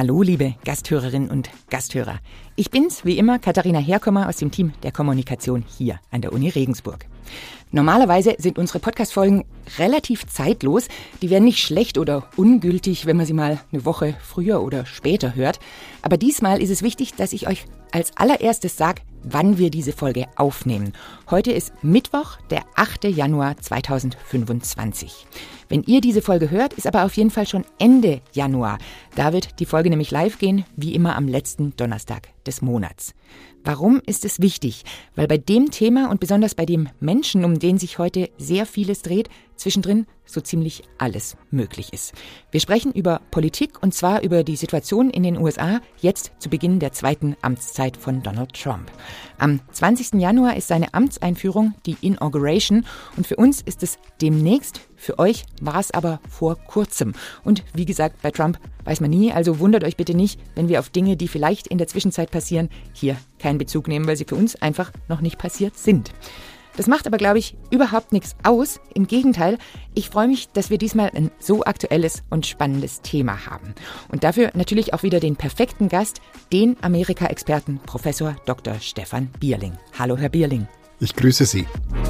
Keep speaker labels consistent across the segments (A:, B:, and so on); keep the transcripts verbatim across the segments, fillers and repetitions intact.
A: Hallo, liebe Gasthörerinnen und Gasthörer. Ich bin's, wie immer, Katharina Herkommer aus dem Team der Kommunikation hier an der Uni Regensburg. Normalerweise sind unsere Podcast-Folgen relativ zeitlos. Die wären nicht schlecht oder ungültig, wenn man sie mal eine Woche früher oder später hört. Aber diesmal ist es wichtig, dass ich euch als allererstes sage, wann wir diese Folge aufnehmen. Heute ist Mittwoch, der achter Januar zweitausendfünfundzwanzig. Wenn ihr diese Folge hört, ist aber auf jeden Fall schon Ende Januar. Da wird die Folge nämlich live gehen, wie immer am letzten Donnerstag des Monats. Warum ist es wichtig? Weil bei dem Thema und besonders bei dem Menschen, um den sich heute sehr vieles dreht, zwischendrin so ziemlich alles möglich ist. Wir sprechen über Politik und zwar über die Situation in den U S A jetzt zu Beginn der zweiten Amtszeit von Donald Trump. Am zwanzigsten Januar ist seine Amtseinführung, die Inauguration, und für uns ist es demnächst. Für euch war es aber vor kurzem. Und wie gesagt, bei Trump weiß man nie, also wundert euch bitte nicht, wenn wir auf Dinge, die vielleicht in der Zwischenzeit passieren, hier keinen Bezug nehmen, weil sie für uns einfach noch nicht passiert sind. Das macht aber, glaube ich, überhaupt nichts aus. Im Gegenteil, ich freue mich, dass wir diesmal ein so aktuelles und spannendes Thema haben. Und dafür natürlich auch wieder den perfekten Gast, den Amerika-Experten Professor Doktor Stefan Bierling. Hallo, Herr Bierling.
B: Ich grüße Sie.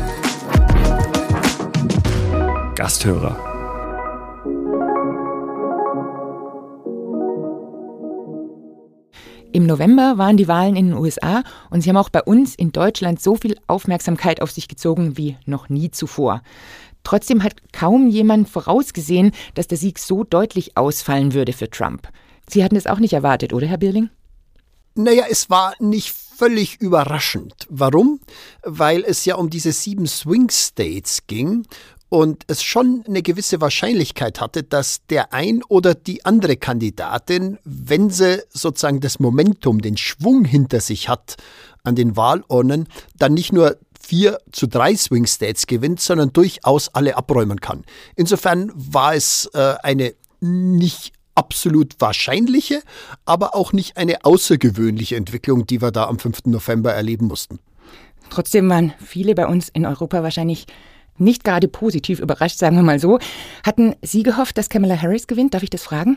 C: Gasthörer.
A: Im November waren die Wahlen in den U S A und sie haben auch bei uns in Deutschland so viel Aufmerksamkeit auf sich gezogen wie noch nie zuvor. Trotzdem hat kaum jemand vorausgesehen, dass der Sieg so deutlich ausfallen würde für Trump. Sie hatten es auch nicht erwartet, oder, Herr Bierling?
B: Naja, es war nicht völlig überraschend. Warum? Weil es ja um diese sieben Swing States ging und es schon eine gewisse Wahrscheinlichkeit hatte, dass der ein oder die andere Kandidatin, wenn sie sozusagen das Momentum, den Schwung hinter sich hat an den Wahlurnen, dann nicht nur vier zu drei Swing States gewinnt, sondern durchaus alle abräumen kann. Insofern war es äh, eine nicht absolut wahrscheinliche, aber auch nicht eine außergewöhnliche Entwicklung, die wir da am fünften November erleben mussten.
A: Trotzdem waren viele bei uns in Europa wahrscheinlich nicht gerade positiv überrascht, sagen wir mal so. Hatten Sie gehofft, dass Kamala Harris gewinnt? Darf ich das fragen?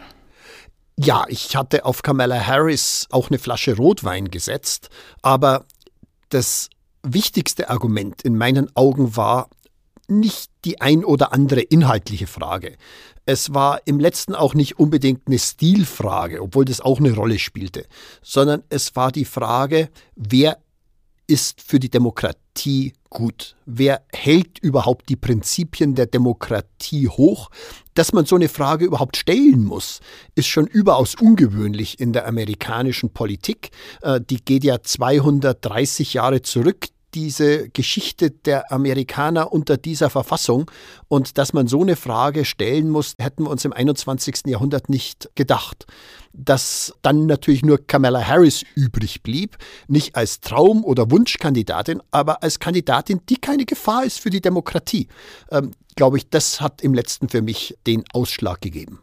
B: Ja, ich hatte auf Kamala Harris auch eine Flasche Rotwein gesetzt, aber das wichtigste Argument in meinen Augen war nicht die ein oder andere inhaltliche Frage. Es war im letzten auch nicht unbedingt eine Stilfrage, obwohl das auch eine Rolle spielte, sondern es war die Frage, wer ist für die Demokratie gut? Wer hält überhaupt die Prinzipien der Demokratie hoch? Dass man so eine Frage überhaupt stellen muss, ist schon überaus ungewöhnlich in der amerikanischen Politik. Die geht ja zweihundertdreißig Jahre zurück, diese Geschichte der Amerikaner unter dieser Verfassung. Und dass man so eine Frage stellen muss, hätten wir uns im einundzwanzigsten Jahrhundert nicht gedacht. Dass dann natürlich nur Kamala Harris übrig blieb, nicht als Traum- oder Wunschkandidatin, aber als Kandidatin, die keine Gefahr ist für die Demokratie. Ähm, glaube ich, das hat im letzten für mich den Ausschlag gegeben.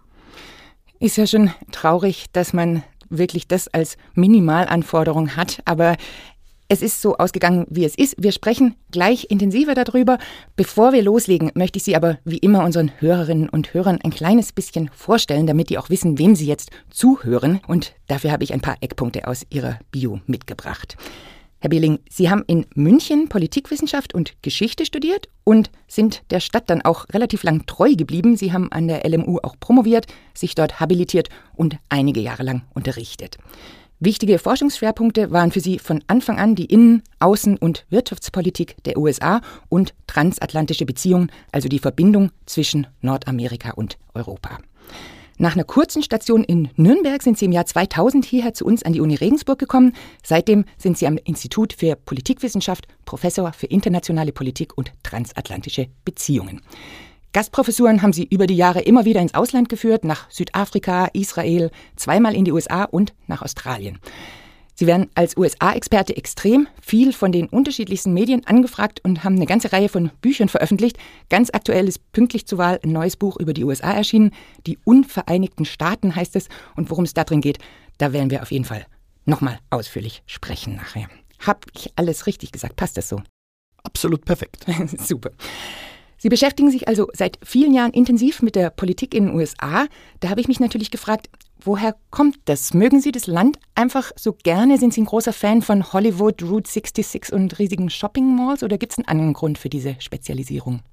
A: Ist ja schon traurig, dass man wirklich das als Minimalanforderung hat, aber es ist so ausgegangen, wie es ist. Wir sprechen gleich intensiver darüber. Bevor wir loslegen, möchte ich Sie aber wie immer unseren Hörerinnen und Hörern ein kleines bisschen vorstellen, damit die auch wissen, wem sie jetzt zuhören. Und dafür habe ich ein paar Eckpunkte aus Ihrer Bio mitgebracht. Herr Bierling, Sie haben in München Politikwissenschaft und Geschichte studiert und sind der Stadt dann auch relativ lang treu geblieben. Sie haben an der L M U auch promoviert, sich dort habilitiert und einige Jahre lang unterrichtet. Wichtige Forschungsschwerpunkte waren für Sie von Anfang an die Innen-, Außen- und Wirtschaftspolitik der U S A und transatlantische Beziehungen, also die Verbindung zwischen Nordamerika und Europa. Nach einer kurzen Station in Nürnberg sind Sie im Jahr zweitausend hierher zu uns an die Uni Regensburg gekommen. Seitdem sind Sie am Institut für Politikwissenschaft Professor für internationale Politik und transatlantische Beziehungen. Gastprofessuren haben Sie über die Jahre immer wieder ins Ausland geführt, nach Südafrika, Israel, zweimal in die U S A und nach Australien. Sie werden als U S A-Experte extrem viel von den unterschiedlichsten Medien angefragt und haben eine ganze Reihe von Büchern veröffentlicht. Ganz aktuell ist pünktlich zur Wahl ein neues Buch über die U S A erschienen. Die Unvereinigten Staaten heißt es. Und worum es da drin geht, da werden wir auf jeden Fall nochmal ausführlich sprechen nachher. Hab ich alles richtig gesagt? Passt das so?
B: Absolut perfekt.
A: Super. Sie beschäftigen sich also seit vielen Jahren intensiv mit der Politik in den U S A. Da habe ich mich natürlich gefragt, Woher kommt das? Mögen Sie das Land einfach so gerne? Sind Sie ein großer Fan von Hollywood, Route sechsundsechzig und riesigen Shopping-Malls oder gibt es einen anderen Grund für diese Spezialisierung?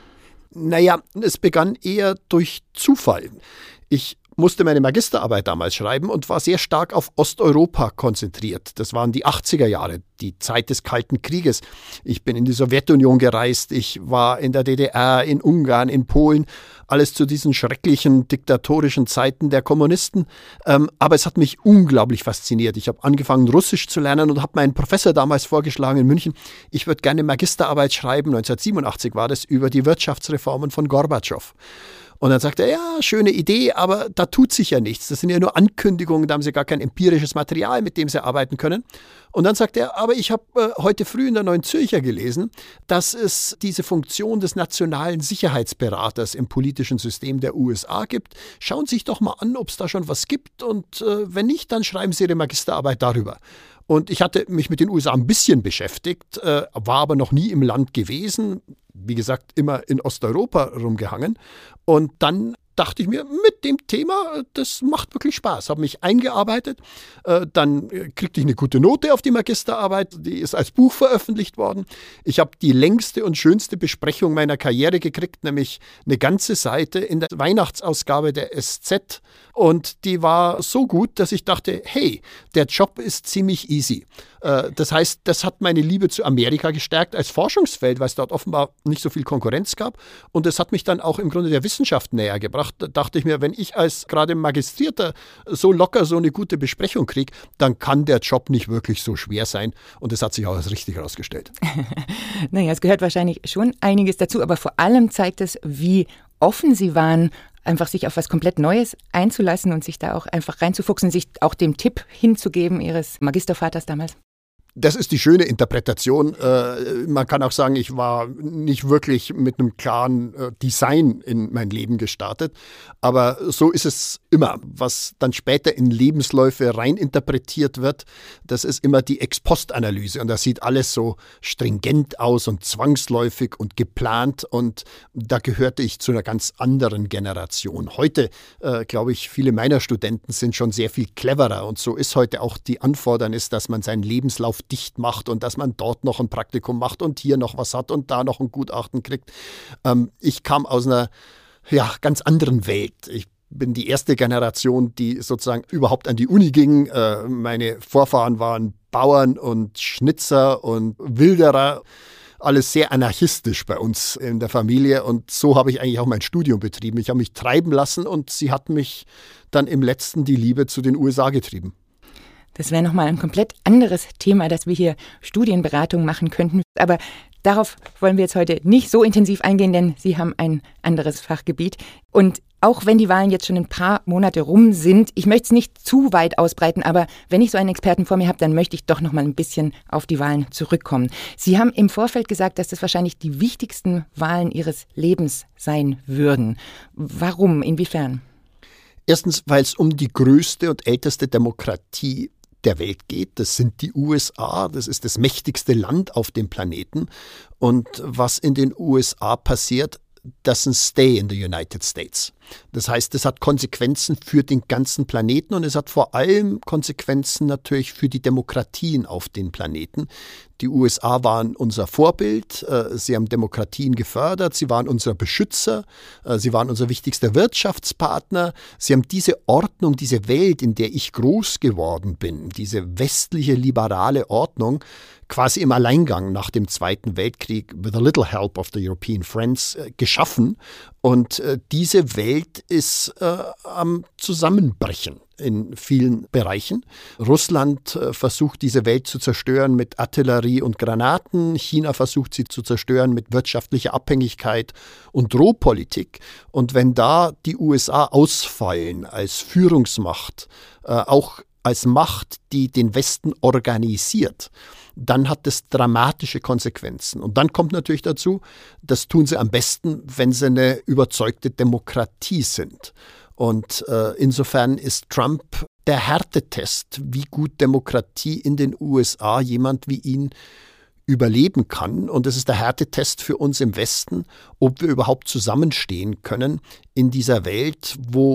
B: Naja, es begann eher durch Zufall. Ich musste meine Magisterarbeit damals schreiben und war sehr stark auf Osteuropa konzentriert. Das waren die achtziger Jahre, die Zeit des Kalten Krieges. Ich bin in die Sowjetunion gereist, ich war in der D D R, in Ungarn, in Polen, alles zu diesen schrecklichen diktatorischen Zeiten der Kommunisten. Ähm, aber es hat mich unglaublich fasziniert. Ich habe angefangen, Russisch zu lernen und habe meinen Professor damals vorgeschlagen in München, ich würde gerne Magisterarbeit schreiben, neunzehnhundertsiebenundachtzig war das, über die Wirtschaftsreformen von Gorbatschow. Und dann sagt er, ja, schöne Idee, aber da tut sich ja nichts. Das sind ja nur Ankündigungen, da haben Sie gar kein empirisches Material, mit dem Sie arbeiten können. Und dann sagt er, aber ich habe äh, heute früh in der Neuen Zürcher gelesen, dass es diese Funktion des nationalen Sicherheitsberaters im politischen System der U S A gibt. Schauen Sie sich doch mal an, ob es da schon was gibt. Und äh, wenn nicht, dann schreiben Sie Ihre Magisterarbeit darüber. Und ich hatte mich mit den U S A ein bisschen beschäftigt, äh, war aber noch nie im Land gewesen. Wie gesagt, immer in Osteuropa rumgehangen. Und dann dachte ich mir, mit dem Thema, das macht wirklich Spaß. Habe mich eingearbeitet, äh, dann kriegte ich eine gute Note auf die Magisterarbeit, die ist als Buch veröffentlicht worden. Ich habe die längste und schönste Besprechung meiner Karriere gekriegt, nämlich eine ganze Seite in der Weihnachtsausgabe der S Z. Und die war so gut, dass ich dachte, hey, der Job ist ziemlich easy. Äh, das heißt, das hat meine Liebe zu Amerika gestärkt als Forschungsfeld, weil es dort offenbar nicht so viel Konkurrenz gab. Und es hat mich dann auch im Grunde der Wissenschaft näher gebracht. Da dachte ich mir, wenn ich als gerade Magistrierter so locker so eine gute Besprechung kriege, dann kann der Job nicht wirklich so schwer sein. Und das hat sich auch als richtig herausgestellt.
A: Naja, es gehört wahrscheinlich schon einiges dazu, aber vor allem zeigt es, wie offen Sie waren, einfach sich auf was komplett Neues einzulassen und sich da auch einfach reinzufuchsen, sich auch dem Tipp hinzugeben Ihres Magistervaters damals.
B: Das ist die schöne Interpretation. Äh, man kann auch sagen, ich war nicht wirklich mit einem klaren äh, Design in mein Leben gestartet. Aber so ist es immer. Was dann später in Lebensläufe reininterpretiert wird, das ist immer die Ex-Post-Analyse. Und das sieht alles so stringent aus und zwangsläufig und geplant. Und da gehörte ich zu einer ganz anderen Generation. Heute, äh, glaube ich, viele meiner Studenten sind schon sehr viel cleverer. Und so ist heute auch die Anfordernis, dass man seinen Lebenslauf dicht macht und dass man dort noch ein Praktikum macht und hier noch was hat und da noch ein Gutachten kriegt. Ähm, ich kam aus einer ja, ganz anderen Welt. Ich bin die erste Generation, die sozusagen überhaupt an die Uni ging. Äh, meine Vorfahren waren Bauern und Schnitzer und Wilderer. Alles sehr anarchistisch bei uns in der Familie und so habe ich eigentlich auch mein Studium betrieben. Ich habe mich treiben lassen und sie hat mich dann im letzten die Liebe zu den U S A getrieben.
A: Das wäre nochmal ein komplett anderes Thema, dass wir hier Studienberatung machen könnten. Aber darauf wollen wir jetzt heute nicht so intensiv eingehen, denn Sie haben ein anderes Fachgebiet. Und auch wenn die Wahlen jetzt schon ein paar Monate rum sind, ich möchte es nicht zu weit ausbreiten, aber wenn ich so einen Experten vor mir habe, dann möchte ich doch noch mal ein bisschen auf die Wahlen zurückkommen. Sie haben im Vorfeld gesagt, dass das wahrscheinlich die wichtigsten Wahlen Ihres Lebens sein würden. Warum? Inwiefern?
B: Erstens, weil es um die größte und älteste Demokratie der Welt geht. Das sind die U S A. Das ist das mächtigste Land auf dem Planeten. Und was in den U S A passiert, doesn't stay in the United States. Das heißt, es hat Konsequenzen für den ganzen Planeten und es hat vor allem Konsequenzen natürlich für die Demokratien auf den Planeten. Die U S A waren unser Vorbild, sie haben Demokratien gefördert, sie waren unser Beschützer, sie waren unser wichtigster Wirtschaftspartner, sie haben diese Ordnung, diese Welt, in der ich groß geworden bin, diese westliche liberale Ordnung, quasi im Alleingang nach dem Zweiten Weltkrieg, with a little help of the European friends, geschaffen. Und äh, diese Welt ist äh, am Zusammenbrechen in vielen Bereichen. Russland äh, versucht, diese Welt zu zerstören mit Artillerie und Granaten. China versucht, sie zu zerstören mit wirtschaftlicher Abhängigkeit und Drohpolitik. Und wenn da die U S A ausfallen als Führungsmacht, äh, auch als Macht, die den Westen organisiert, dann hat das dramatische Konsequenzen. Und dann kommt natürlich dazu, das tun sie am besten, wenn sie eine überzeugte Demokratie sind. Und äh, insofern ist Trump der Härtetest, wie gut Demokratie in den U S A jemand wie ihn überleben kann. Und es ist der Härtetest für uns im Westen, ob wir überhaupt zusammenstehen können in dieser Welt, wo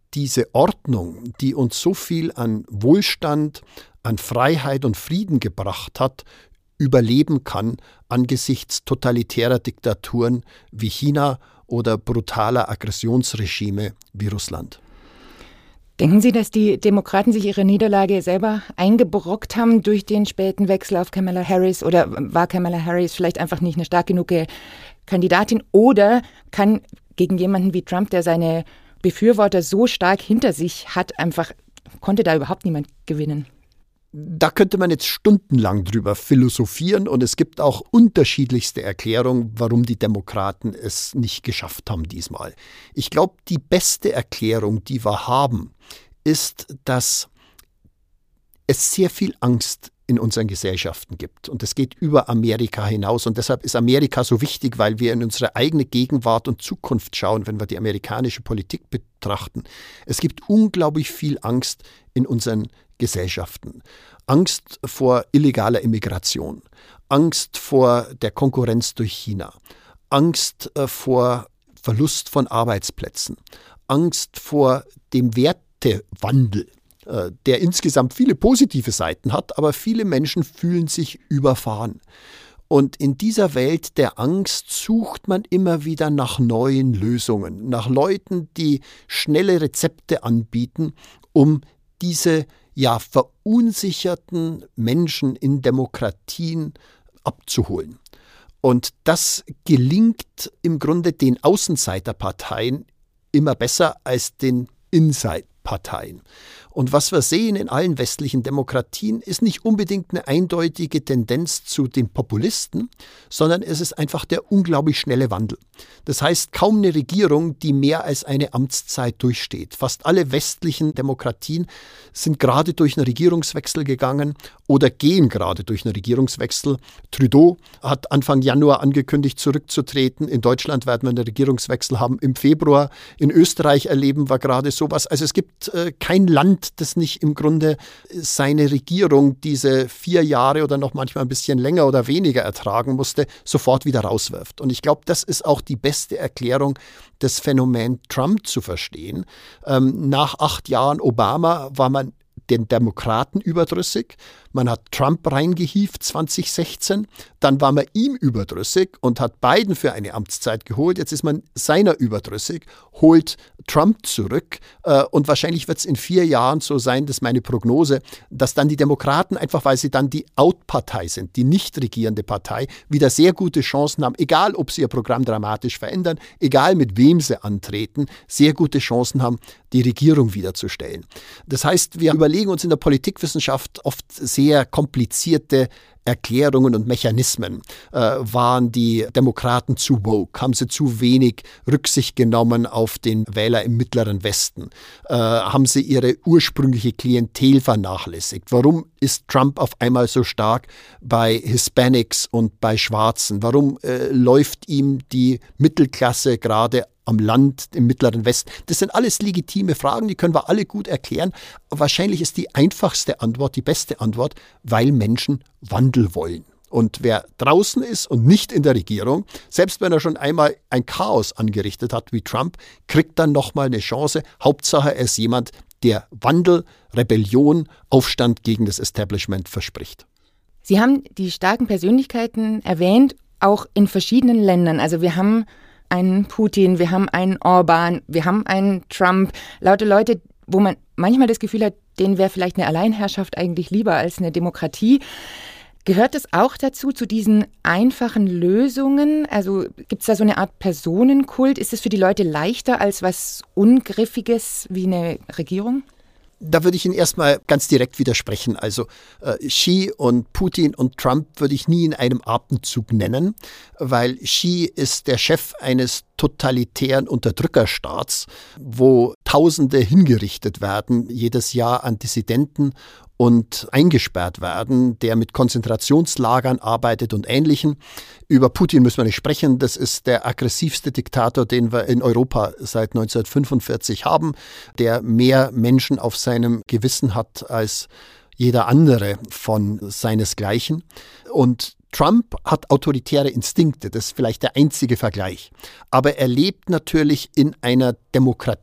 B: diese Ordnung, die uns so viel an Wohlstand, an Freiheit und Frieden gebracht hat, überleben kann angesichts totalitärer Diktaturen wie China oder brutaler Aggressionsregime wie Russland.
A: Denken Sie, dass die Demokraten sich ihre Niederlage selber eingebrockt haben durch den späten Wechsel auf Kamala Harris? Oder war Kamala Harris vielleicht einfach nicht eine stark genug Kandidatin? Oder kann gegen jemanden wie Trump, der seine Befürworter so stark hinter sich hat, einfach, konnte da überhaupt niemand gewinnen?
B: Da könnte man jetzt stundenlang drüber philosophieren und es gibt auch unterschiedlichste Erklärungen, warum die Demokraten es nicht geschafft haben diesmal. Ich glaube, die beste Erklärung, die wir haben, ist, dass es sehr viel Angst in unseren Gesellschaften gibt. Und es geht über Amerika hinaus. Und deshalb ist Amerika so wichtig, weil wir in unsere eigene Gegenwart und Zukunft schauen, wenn wir die amerikanische Politik betrachten. Es gibt unglaublich viel Angst in unseren Gesellschaften. Angst vor illegaler Immigration, Angst vor der Konkurrenz durch China, Angst äh, vor Verlust von Arbeitsplätzen, Angst vor dem Wertewandel, äh, der insgesamt viele positive Seiten hat, aber viele Menschen fühlen sich überfahren. Und in dieser Welt der Angst sucht man immer wieder nach neuen Lösungen, nach Leuten, die schnelle Rezepte anbieten, um diese ja verunsicherten Menschen in Demokratien abzuholen. Und das gelingt im Grunde den Außenseiterparteien immer besser als den Inside-Parteien. Und was wir sehen in allen westlichen Demokratien, ist nicht unbedingt eine eindeutige Tendenz zu den Populisten, sondern es ist einfach der unglaublich schnelle Wandel. Das heißt, kaum eine Regierung, die mehr als eine Amtszeit durchsteht. Fast alle westlichen Demokratien sind gerade durch einen Regierungswechsel gegangen oder gehen gerade durch einen Regierungswechsel. Trudeau hat Anfang Januar angekündigt, zurückzutreten. In Deutschland werden wir einen Regierungswechsel haben im Februar. In Österreich erleben wir gerade sowas. Also es gibt äh, kein Land, das nicht im Grunde seine Regierung diese vier Jahre oder noch manchmal ein bisschen länger oder weniger ertragen musste, sofort wieder rauswirft. Und ich glaube, das ist auch die beste Erklärung, das Phänomen Trump zu verstehen. Ähm, nach acht Jahren Obama war man den Demokraten überdrüssig. Man hat Trump reingehievt zwanzig sechzehn. Dann war man ihm überdrüssig und hat Biden für eine Amtszeit geholt. Jetzt ist man seiner überdrüssig, holt Trump zurück. Und wahrscheinlich wird es in vier Jahren so sein, das ist meine Prognose, dass dann die Demokraten, einfach weil sie dann die Out-Partei sind, die nicht regierende Partei, wieder sehr gute Chancen haben, egal ob sie ihr Programm dramatisch verändern, egal mit wem sie antreten, sehr gute Chancen haben, die Regierung wiederzustellen. Das heißt, wir überlegen uns in der Politikwissenschaft oft sehr komplizierte Erklärungen und Mechanismen. Äh, waren die Demokraten zu woke? Haben sie zu wenig Rücksicht genommen auf den Wähler im Mittleren Westen? Äh, haben sie ihre ursprüngliche Klientel vernachlässigt? Warum ist Trump auf einmal so stark bei Hispanics und bei Schwarzen? Warum äh, läuft ihm die Mittelklasse gerade am Land, im Mittleren Westen? Das sind alles legitime Fragen, die können wir alle gut erklären. Wahrscheinlich ist die einfachste Antwort, die beste Antwort, weil Menschen Wandel wollen. Und wer draußen ist und nicht in der Regierung, selbst wenn er schon einmal ein Chaos angerichtet hat wie Trump, kriegt dann nochmal eine Chance. Hauptsache, er ist jemand, der Wandel, Rebellion, Aufstand gegen das Establishment verspricht.
A: Sie haben die starken Persönlichkeiten erwähnt, auch in verschiedenen Ländern. Also wir haben einen Putin, wir haben einen Orban, wir haben einen Trump. Lauter Leute, wo man manchmal das Gefühl hat, denen wäre vielleicht eine Alleinherrschaft eigentlich lieber als eine Demokratie. Gehört es auch dazu, zu diesen einfachen Lösungen? Also gibt es da so eine Art Personenkult? Ist es für die Leute leichter als was Ungriffiges wie eine Regierung?
B: Da würde ich Ihnen erstmal ganz direkt widersprechen. Also äh, Xi und Putin und Trump würde ich nie in einem Atemzug nennen, weil Xi ist der Chef eines totalitären Unterdrückerstaats, wo Tausende hingerichtet werden, jedes Jahr an Dissidenten und eingesperrt werden, der mit Konzentrationslagern arbeitet und Ähnlichem. Über Putin müssen wir nicht sprechen. Das ist der aggressivste Diktator, den wir in Europa seit neunzehnhundertfünfundvierzig haben, der mehr Menschen auf seinem Gewissen hat als jeder andere von seinesgleichen. Und Trump hat autoritäre Instinkte, das ist vielleicht der einzige Vergleich. Aber er lebt natürlich in einer Demokratie.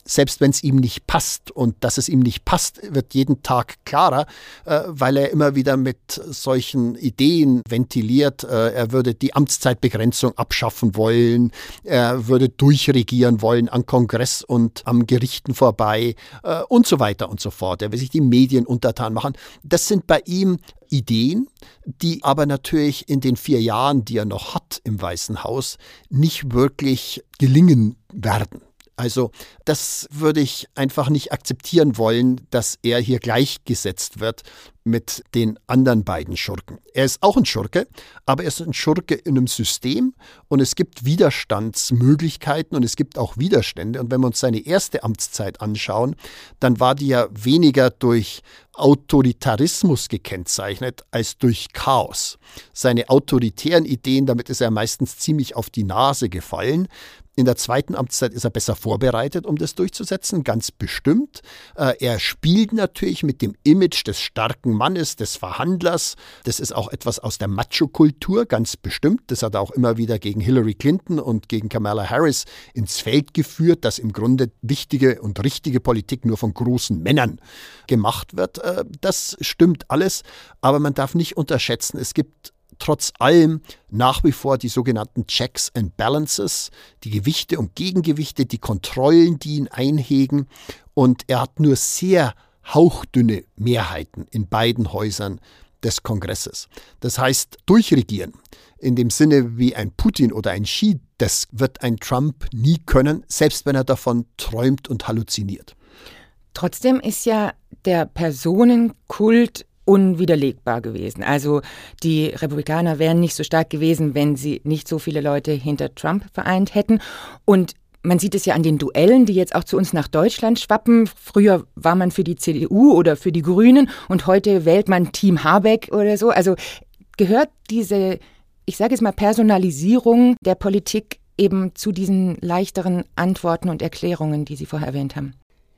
B: selbst wenn es ihm nicht passt. Und dass es ihm nicht passt, wird jeden Tag klarer, äh, weil er immer wieder mit solchen Ideen ventiliert. Äh, er würde die Amtszeitbegrenzung abschaffen wollen, er würde durchregieren wollen an Kongress und am Gerichten vorbei äh, und so weiter und so fort. Er will sich die Medien untertan machen. Das sind bei ihm Ideen, die aber natürlich in den vier Jahren, die er noch hat im Weißen Haus, nicht wirklich gelingen werden. Also das würde ich einfach nicht akzeptieren wollen, dass er hier gleichgesetzt wird mit den anderen beiden Schurken. Er ist auch ein Schurke, aber er ist ein Schurke in einem System und es gibt Widerstandsmöglichkeiten und es gibt auch Widerstände. Und wenn wir uns seine erste Amtszeit anschauen, dann war die ja weniger durch Autoritarismus gekennzeichnet als durch Chaos. Seine autoritären Ideen, damit ist er meistens ziemlich auf die Nase gefallen. In der zweiten Amtszeit ist er besser vorbereitet, um das durchzusetzen, ganz bestimmt. Er spielt natürlich mit dem Image des starken Mannes, des Verhandlers. Das ist auch etwas aus der Macho-Kultur, ganz bestimmt. Das hat er auch immer wieder gegen Hillary Clinton und gegen Kamala Harris ins Feld geführt, dass im Grunde wichtige und richtige Politik nur von großen Männern gemacht wird. Das stimmt alles, aber man darf nicht unterschätzen, es gibt trotz allem nach wie vor die sogenannten Checks and Balances, die Gewichte und Gegengewichte, die Kontrollen, die ihn einhegen. Und er hat nur sehr hauchdünne Mehrheiten in beiden Häusern des Kongresses. Das heißt, durchregieren in dem Sinne wie ein Putin oder ein Xi, das wird ein Trump nie können, selbst wenn er davon träumt und halluziniert.
A: Trotzdem ist ja der Personenkult unwiderlegbar gewesen. Also die Republikaner wären nicht so stark gewesen, wenn sie nicht so viele Leute hinter Trump vereint hätten. Und man sieht es ja an den Duellen, die jetzt auch zu uns nach Deutschland schwappen. Früher war man für die C D U oder für die Grünen und heute wählt man Team Habeck oder so. Also gehört diese, ich sage jetzt mal, Personalisierung der Politik eben zu diesen leichteren Antworten und Erklärungen, die Sie vorher erwähnt haben?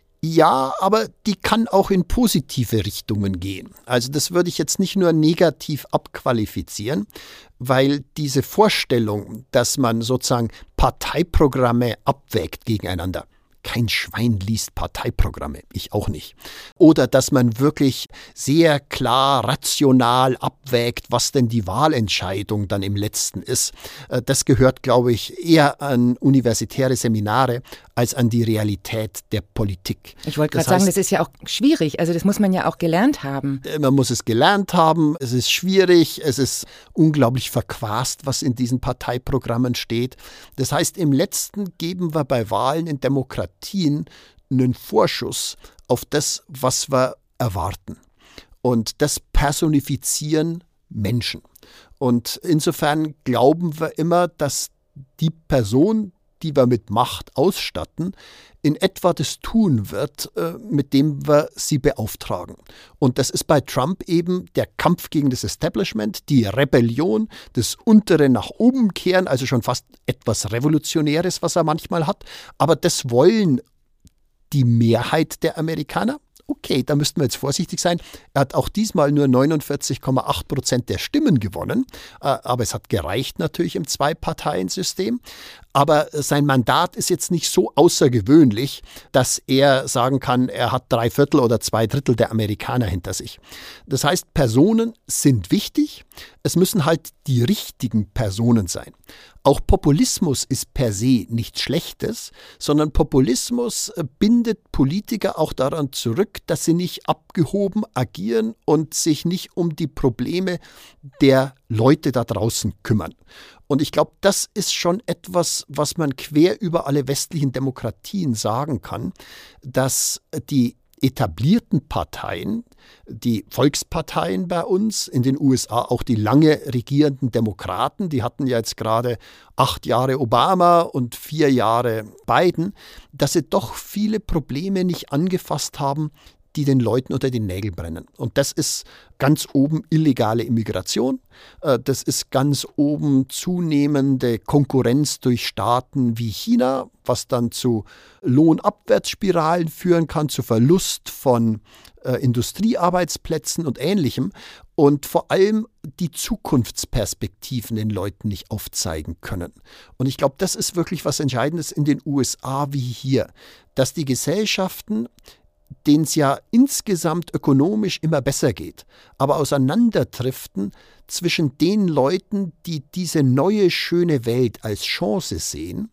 B: Ja, aber die kann auch in positive Richtungen gehen. Also das würde ich jetzt nicht nur negativ abqualifizieren, weil diese Vorstellung, dass man sozusagen Parteiprogramme abwägt gegeneinander. Kein Schwein liest Parteiprogramme, ich auch nicht. Oder dass man wirklich sehr klar, rational abwägt, was denn die Wahlentscheidung dann im Letzten ist. Das gehört, glaube ich, eher an universitäre Seminare als an die Realität der Politik.
A: Ich wollte gerade sagen, das ist ja auch schwierig. Also das muss man ja auch gelernt haben.
B: Man muss es gelernt haben. Es ist schwierig. Es ist unglaublich verquast, was in diesen Parteiprogrammen steht. Das heißt, im Letzten geben wir bei Wahlen in Demokratien einen Vorschuss auf das, was wir erwarten. Und das personifizieren Menschen. Und insofern glauben wir immer, dass die Person, die wir mit Macht ausstatten, in etwa das tun wird, mit dem wir sie beauftragen. Und das ist bei Trump eben der Kampf gegen das Establishment, die Rebellion, das untere nach oben kehren, also schon fast etwas Revolutionäres, was er manchmal hat. Aber das wollen die Mehrheit der Amerikaner. Okay, da müssten wir jetzt vorsichtig sein. Er hat auch diesmal nur neunundvierzig Komma acht Prozent der Stimmen gewonnen. Aber es hat gereicht natürlich im Zwei-Parteien-System. Aber sein Mandat ist jetzt nicht so außergewöhnlich, dass er sagen kann, er hat drei Viertel oder zwei Drittel der Amerikaner hinter sich. Das heißt, Personen sind wichtig. Es müssen halt die richtigen Personen sein. Auch Populismus ist per se nichts Schlechtes, sondern Populismus bindet Politiker auch daran zurück, dass sie nicht abgehoben agieren und sich nicht um die Probleme der Leute da draußen kümmern. Und ich glaube, das ist schon etwas, was man quer über alle westlichen Demokratien sagen kann, dass die etablierten Parteien, die Volksparteien bei uns, in den U S A auch die lange regierenden Demokraten, die hatten ja jetzt gerade acht Jahre Obama und vier Jahre Biden, dass sie doch viele Probleme nicht angefasst haben, die den Leuten unter den Nägeln brennen. Und das ist ganz oben illegale Immigration. Das ist ganz oben zunehmende Konkurrenz durch Staaten wie China, was dann zu Lohnabwärtsspiralen führen kann, zu Verlust von äh, Industriearbeitsplätzen und Ähnlichem. Und vor allem die Zukunftsperspektiven den Leuten nicht aufzeigen können. Und ich glaube, das ist wirklich was Entscheidendes in den U S A wie hier, dass die Gesellschaften, denen es ja insgesamt ökonomisch immer besser geht, aber auseinanderdriften zwischen den Leuten, die diese neue, schöne Welt als Chance sehen,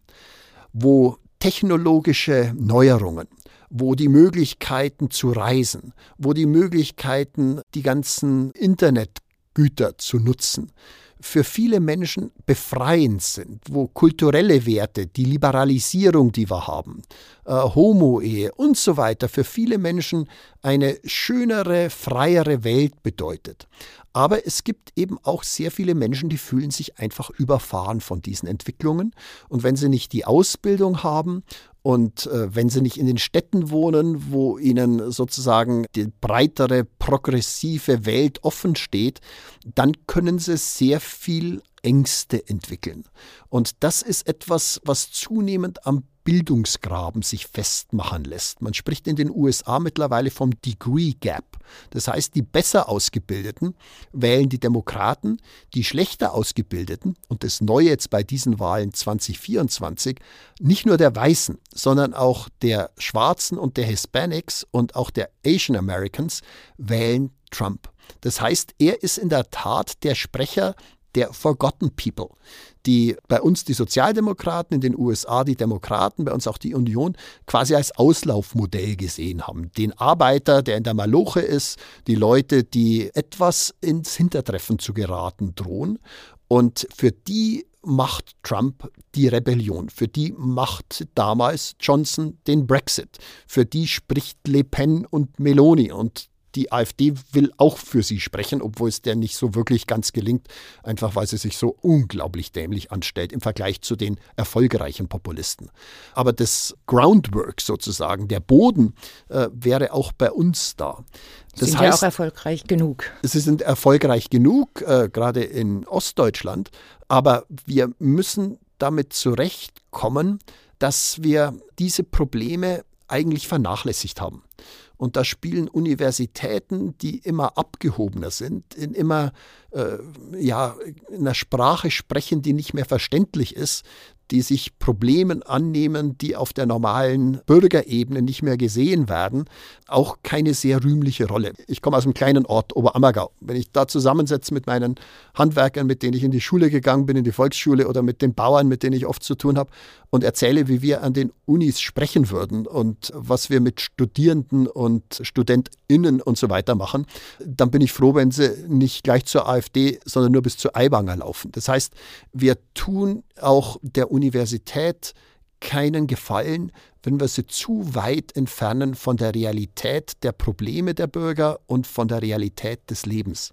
B: wo technologische Neuerungen, wo die Möglichkeiten zu reisen, wo die Möglichkeiten, die ganzen Internetgüter zu nutzen, für viele Menschen befreiend sind, wo kulturelle Werte, die Liberalisierung, die wir haben, äh, Homo-Ehe und so weiter, für viele Menschen eine schönere, freiere Welt bedeutet. Aber es gibt eben auch sehr viele Menschen, die fühlen sich einfach überfahren von diesen Entwicklungen. Und wenn sie nicht die Ausbildung haben und äh, wenn sie nicht in den Städten wohnen, wo ihnen sozusagen die breitere, progressive Welt offen steht, dann können sie sehr viel Ängste entwickeln. Und das ist etwas, was zunehmend am Bildungsgraben sich festmachen lässt. Man spricht in den U S A mittlerweile vom Degree Gap. Das heißt, die besser Ausgebildeten wählen die Demokraten, die schlechter Ausgebildeten, und das Neue jetzt bei diesen Wahlen zwanzig vierundzwanzig, nicht nur der Weißen, sondern auch der Schwarzen und der Hispanics und auch der Asian Americans wählen Trump. Das heißt, er ist in der Tat der Sprecher der Forgotten People, die bei uns die Sozialdemokraten, in den U S A die Demokraten, bei uns auch die Union, quasi als Auslaufmodell gesehen haben. Den Arbeiter, der in der Maloche ist, die Leute, die etwas ins Hintertreffen zu geraten drohen. Und für die macht Trump die Rebellion. Für die macht damals Johnson den Brexit. Für die spricht Le Pen und Meloni. Und die AfD will auch für sie sprechen, obwohl es der nicht so wirklich ganz gelingt, einfach weil sie sich so unglaublich dämlich anstellt im Vergleich zu den erfolgreichen Populisten. Aber das Groundwork sozusagen, der Boden, äh, wäre auch bei uns da.
A: Das sind heißt, ja auch erfolgreich genug.
B: Sie sind erfolgreich genug, äh, gerade in Ostdeutschland, aber wir müssen damit zurechtkommen, dass wir diese Probleme eigentlich vernachlässigt haben. Und da spielen Universitäten, die immer abgehobener sind, in immer äh, ja, in einer Sprache sprechen, die nicht mehr verständlich ist, die sich Problemen annehmen, die auf der normalen Bürgerebene nicht mehr gesehen werden, auch keine sehr rühmliche Rolle. Ich komme aus einem kleinen Ort, Oberammergau. Wenn ich da zusammensetze mit meinen Handwerkern, mit denen ich in die Schule gegangen bin, in die Volksschule, oder mit den Bauern, mit denen ich oft zu tun habe, und erzähle, wie wir an den Unis sprechen würden und was wir mit Studierenden und StudentInnen und so weiter machen, dann bin ich froh, wenn sie nicht gleich zur AfD, sondern nur bis zur Aiwanger laufen. Das heißt, wir tun auch der Universität keinen Gefallen, wenn wir sie zu weit entfernen von der Realität der Probleme der Bürger und von der Realität des Lebens.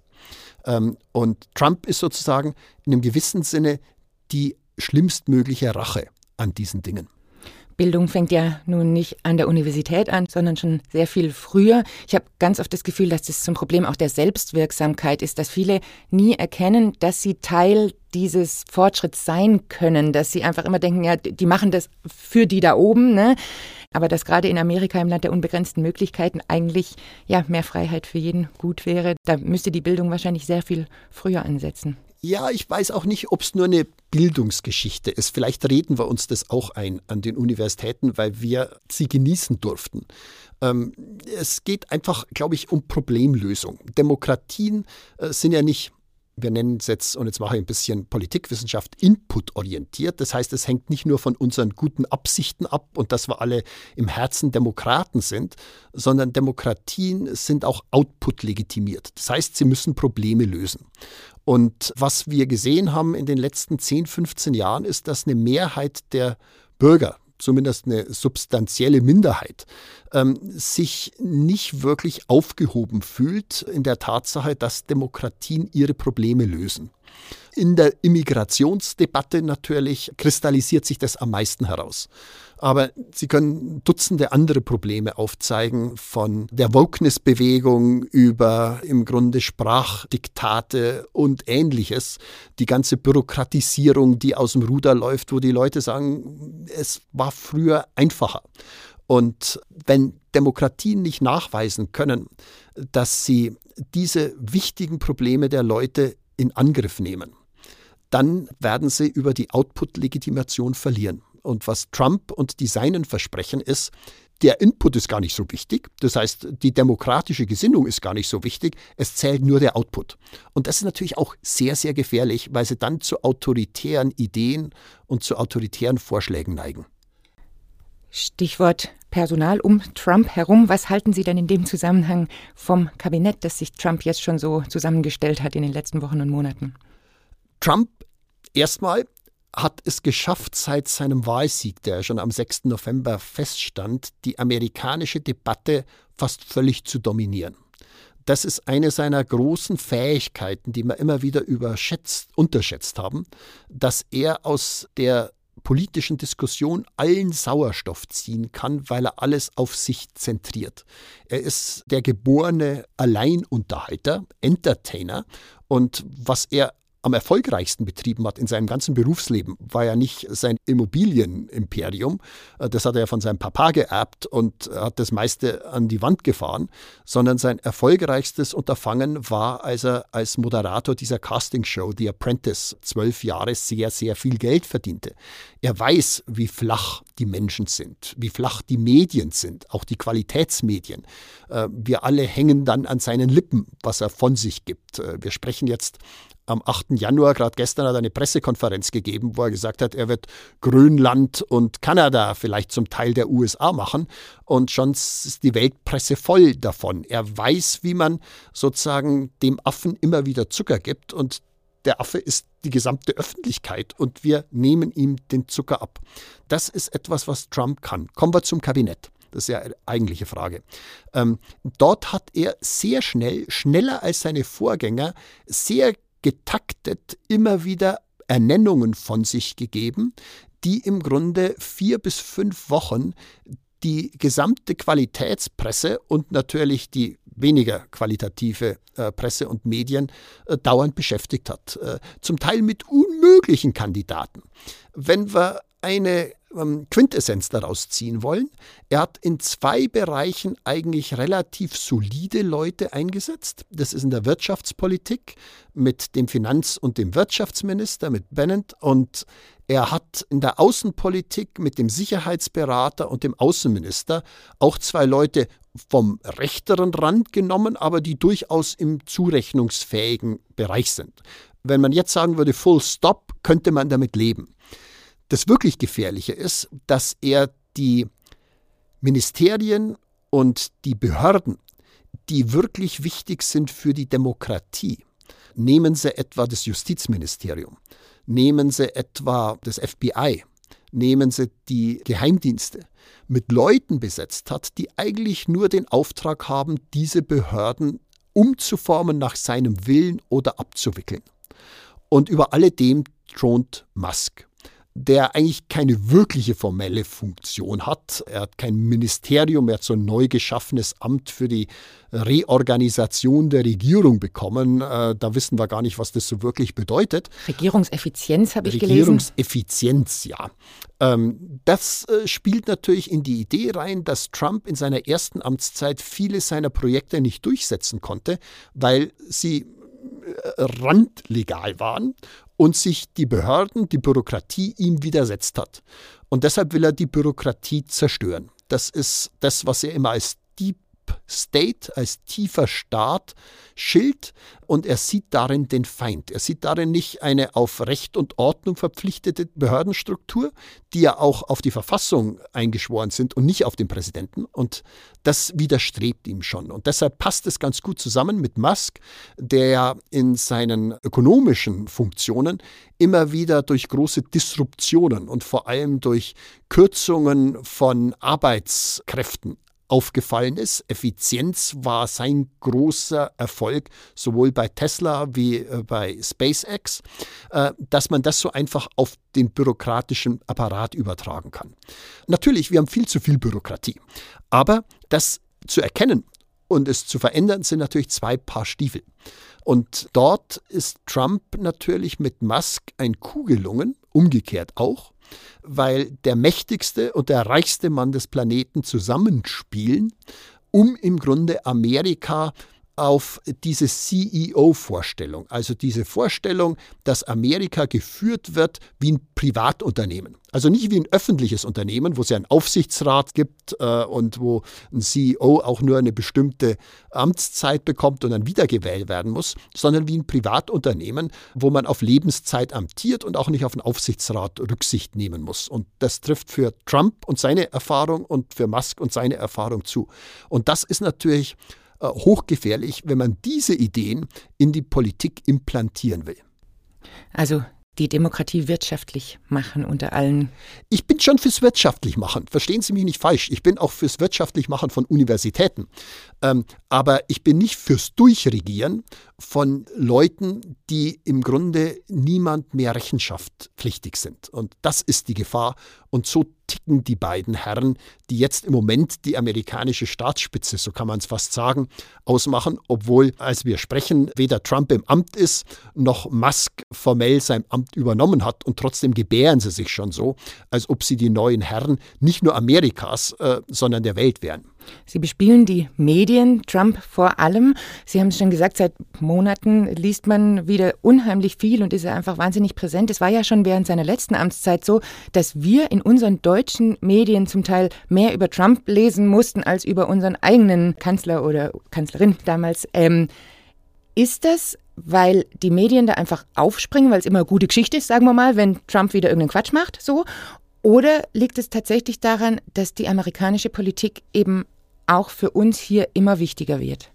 B: Und Trump ist sozusagen in einem gewissen Sinne die schlimmstmögliche Rache an diesen Dingen.
A: Bildung fängt ja nun nicht an der Universität an, sondern schon sehr viel früher. Ich habe ganz oft das Gefühl, dass das so ein Problem auch der Selbstwirksamkeit ist, dass viele nie erkennen, dass sie Teil dieses Fortschritts sein können, dass sie einfach immer denken, ja, die machen das für die da oben, ne? Aber dass gerade in Amerika, im Land der unbegrenzten Möglichkeiten, eigentlich ja mehr Freiheit für jeden gut wäre. Da müsste die Bildung wahrscheinlich sehr viel früher ansetzen.
B: Ja, ich weiß auch nicht, ob es nur eine Bildungsgeschichte ist. Vielleicht reden wir uns das auch ein an den Universitäten, weil wir sie genießen durften. Ähm, es geht einfach, glaube ich, um Problemlösung. Demokratien äh, sind ja nicht, wir nennen es jetzt, und jetzt mache ich ein bisschen Politikwissenschaft, inputorientiert. Das heißt, es hängt nicht nur von unseren guten Absichten ab und dass wir alle im Herzen Demokraten sind, sondern Demokratien sind auch output legitimiert. Das heißt, sie müssen Probleme lösen. Und was wir gesehen haben in den letzten zehn, fünfzehn Jahren ist, dass eine Mehrheit der Bürger, zumindest eine substanzielle Minderheit, ähm, sich nicht wirklich aufgehoben fühlt in der Tatsache, dass Demokratien ihre Probleme lösen. In der Immigrationsdebatte natürlich kristallisiert sich das am meisten heraus. Aber Sie können Dutzende andere Probleme aufzeigen, von der Wokeness-Bewegung über im Grunde Sprachdiktate und Ähnliches. Die ganze Bürokratisierung, die aus dem Ruder läuft, wo die Leute sagen, es war früher einfacher. Und wenn Demokratien nicht nachweisen können, dass sie diese wichtigen Probleme der Leute in Angriff nehmen, dann werden sie über die Output-Legitimation verlieren. Und was Trump und die Seinen versprechen ist, der Input ist gar nicht so wichtig. Das heißt, die demokratische Gesinnung ist gar nicht so wichtig. Es zählt nur der Output. Und das ist natürlich auch sehr, sehr gefährlich, weil sie dann zu autoritären Ideen und zu autoritären Vorschlägen neigen.
A: Stichwort Personal um Trump herum. Was halten Sie denn in dem Zusammenhang vom Kabinett, das sich Trump jetzt schon so zusammengestellt hat in den letzten Wochen und Monaten?
B: Trump erstmal hat es geschafft, seit seinem Wahlsieg, der schon am sechsten November feststand, die amerikanische Debatte fast völlig zu dominieren. Das ist eine seiner großen Fähigkeiten, die wir immer wieder überschätzt, unterschätzt haben, dass er aus der politischen Diskussion allen Sauerstoff ziehen kann, weil er alles auf sich zentriert. Er ist der geborene Alleinunterhalter, Entertainer, und was er am erfolgreichsten betrieben hat in seinem ganzen Berufsleben, war ja nicht sein Immobilienimperium. Das hat er ja von seinem Papa geerbt und hat das meiste an die Wand gefahren, sondern sein erfolgreichstes Unterfangen war, als er als Moderator dieser Castingshow The Apprentice zwölf Jahre sehr, sehr viel Geld verdiente. Er weiß, wie flach die Menschen sind, wie flach die Medien sind, auch die Qualitätsmedien. Wir alle hängen dann an seinen Lippen, was er von sich gibt. Wir sprechen jetzt am achten Januar, gerade gestern, hat er eine Pressekonferenz gegeben, wo er gesagt hat, er wird Grönland und Kanada vielleicht zum Teil der U S A machen. Und schon ist die Weltpresse voll davon. Er weiß, wie man sozusagen dem Affen immer wieder Zucker gibt. Und der Affe ist die gesamte Öffentlichkeit. Und wir nehmen ihm den Zucker ab. Das ist etwas, was Trump kann. Kommen wir zum Kabinett. Das ist ja eine eigentliche Frage. Ähm, dort hat er sehr schnell, schneller als seine Vorgänger, sehr getaktet immer wieder Ernennungen von sich gegeben, die im Grunde vier bis fünf Wochen die gesamte Qualitätspresse und natürlich die weniger qualitative äh, Presse und Medien äh, dauernd beschäftigt hat. Äh, zum Teil mit unmöglichen Kandidaten. Wenn wir eine ähm, Quintessenz daraus ziehen wollen, er hat in zwei Bereichen eigentlich relativ solide Leute eingesetzt. Das ist in der Wirtschaftspolitik mit dem Finanz- und dem Wirtschaftsminister, mit Bennett, und er hat in der Außenpolitik mit dem Sicherheitsberater und dem Außenminister auch zwei Leute vom rechteren Rand genommen, aber die durchaus im zurechnungsfähigen Bereich sind. Wenn man jetzt sagen würde, full stop, könnte man damit leben. Das wirklich Gefährliche ist, dass er die Ministerien und die Behörden, die wirklich wichtig sind für die Demokratie, nehmen Sie etwa das Justizministerium, nehmen Sie etwa das F B I, nehmen Sie die Geheimdienste, mit Leuten besetzt hat, die eigentlich nur den Auftrag haben, diese Behörden umzuformen nach seinem Willen oder abzuwickeln. Und über alledem thront Musk, der eigentlich keine wirkliche formelle Funktion hat. Er hat kein Ministerium, er hat so ein neu geschaffenes Amt für die Reorganisation der Regierung bekommen. Da wissen wir gar nicht, was das so wirklich bedeutet.
A: Regierungseffizienz habe ich gelesen.
B: Regierungseffizienz, ja. Das spielt natürlich in die Idee rein, dass Trump in seiner ersten Amtszeit viele seiner Projekte nicht durchsetzen konnte, weil sie randlegal waren und sich die Behörden, die Bürokratie ihm widersetzt hat. Und deshalb will er die Bürokratie zerstören. Das ist das, was er immer als Deep State, als tiefer Staat schilt, und er sieht darin den Feind. Er sieht darin nicht eine auf Recht und Ordnung verpflichtete Behördenstruktur, die ja auch auf die Verfassung eingeschworen sind und nicht auf den Präsidenten, und das widerstrebt ihm schon. Und deshalb passt es ganz gut zusammen mit Musk, der ja in seinen ökonomischen Funktionen immer wieder durch große Disruptionen und vor allem durch Kürzungen von Arbeitskräften aufgefallen ist. Effizienz war sein großer Erfolg, sowohl bei Tesla wie äh, bei SpaceX, äh, dass man das so einfach auf den bürokratischen Apparat übertragen kann. Natürlich, wir haben viel zu viel Bürokratie, aber das zu erkennen und es zu verändern, sind natürlich zwei Paar Stiefel. Und dort ist Trump natürlich mit Musk ein Coup gelungen, umgekehrt auch, weil der mächtigste und der reichste Mann des Planeten zusammenspielen, um im Grunde Amerika auf diese C E O-Vorstellung, also diese Vorstellung, dass Amerika geführt wird wie ein Privatunternehmen. Also nicht wie ein öffentliches Unternehmen, wo es ja einen Aufsichtsrat gibt äh, und wo ein C E O auch nur eine bestimmte Amtszeit bekommt und dann wiedergewählt werden muss, sondern wie ein Privatunternehmen, wo man auf Lebenszeit amtiert und auch nicht auf den Aufsichtsrat Rücksicht nehmen muss. Und das trifft für Trump und seine Erfahrung und für Musk und seine Erfahrung zu. Und das ist natürlich hochgefährlich, wenn man diese Ideen in die Politik implantieren will.
A: Also die Demokratie wirtschaftlich machen unter allen.
B: Ich bin schon fürs wirtschaftlich machen. Verstehen Sie mich nicht falsch. Ich bin auch fürs wirtschaftlich machen von Universitäten. Ähm, aber ich bin nicht fürs Durchregieren von Leuten, die im Grunde niemand mehr rechenschaftspflichtig sind. Und das ist die Gefahr. Und so ticken die beiden Herren, die jetzt im Moment die amerikanische Staatsspitze, so kann man es fast sagen, ausmachen, obwohl, als wir sprechen, weder Trump im Amt ist, noch Musk formell sein Amt übernommen hat und trotzdem gebären sie sich schon so, als ob sie die neuen Herren nicht nur Amerikas, äh, sondern der Welt wären.
A: Sie bespielen die Medien, Trump vor allem. Sie haben es schon gesagt, seit Monaten liest man wieder unheimlich viel und ist er einfach wahnsinnig präsent. Es war ja schon während seiner letzten Amtszeit so, dass wir in unseren deutschen Medien zum Teil mehr über Trump lesen mussten als über unseren eigenen Kanzler oder Kanzlerin damals. Ähm, ist das, weil die Medien da einfach aufspringen, weil es immer eine gute Geschichte ist, sagen wir mal, wenn Trump wieder irgendeinen Quatsch macht, so? Oder liegt es tatsächlich daran, dass die amerikanische Politik eben auch für uns hier immer wichtiger wird?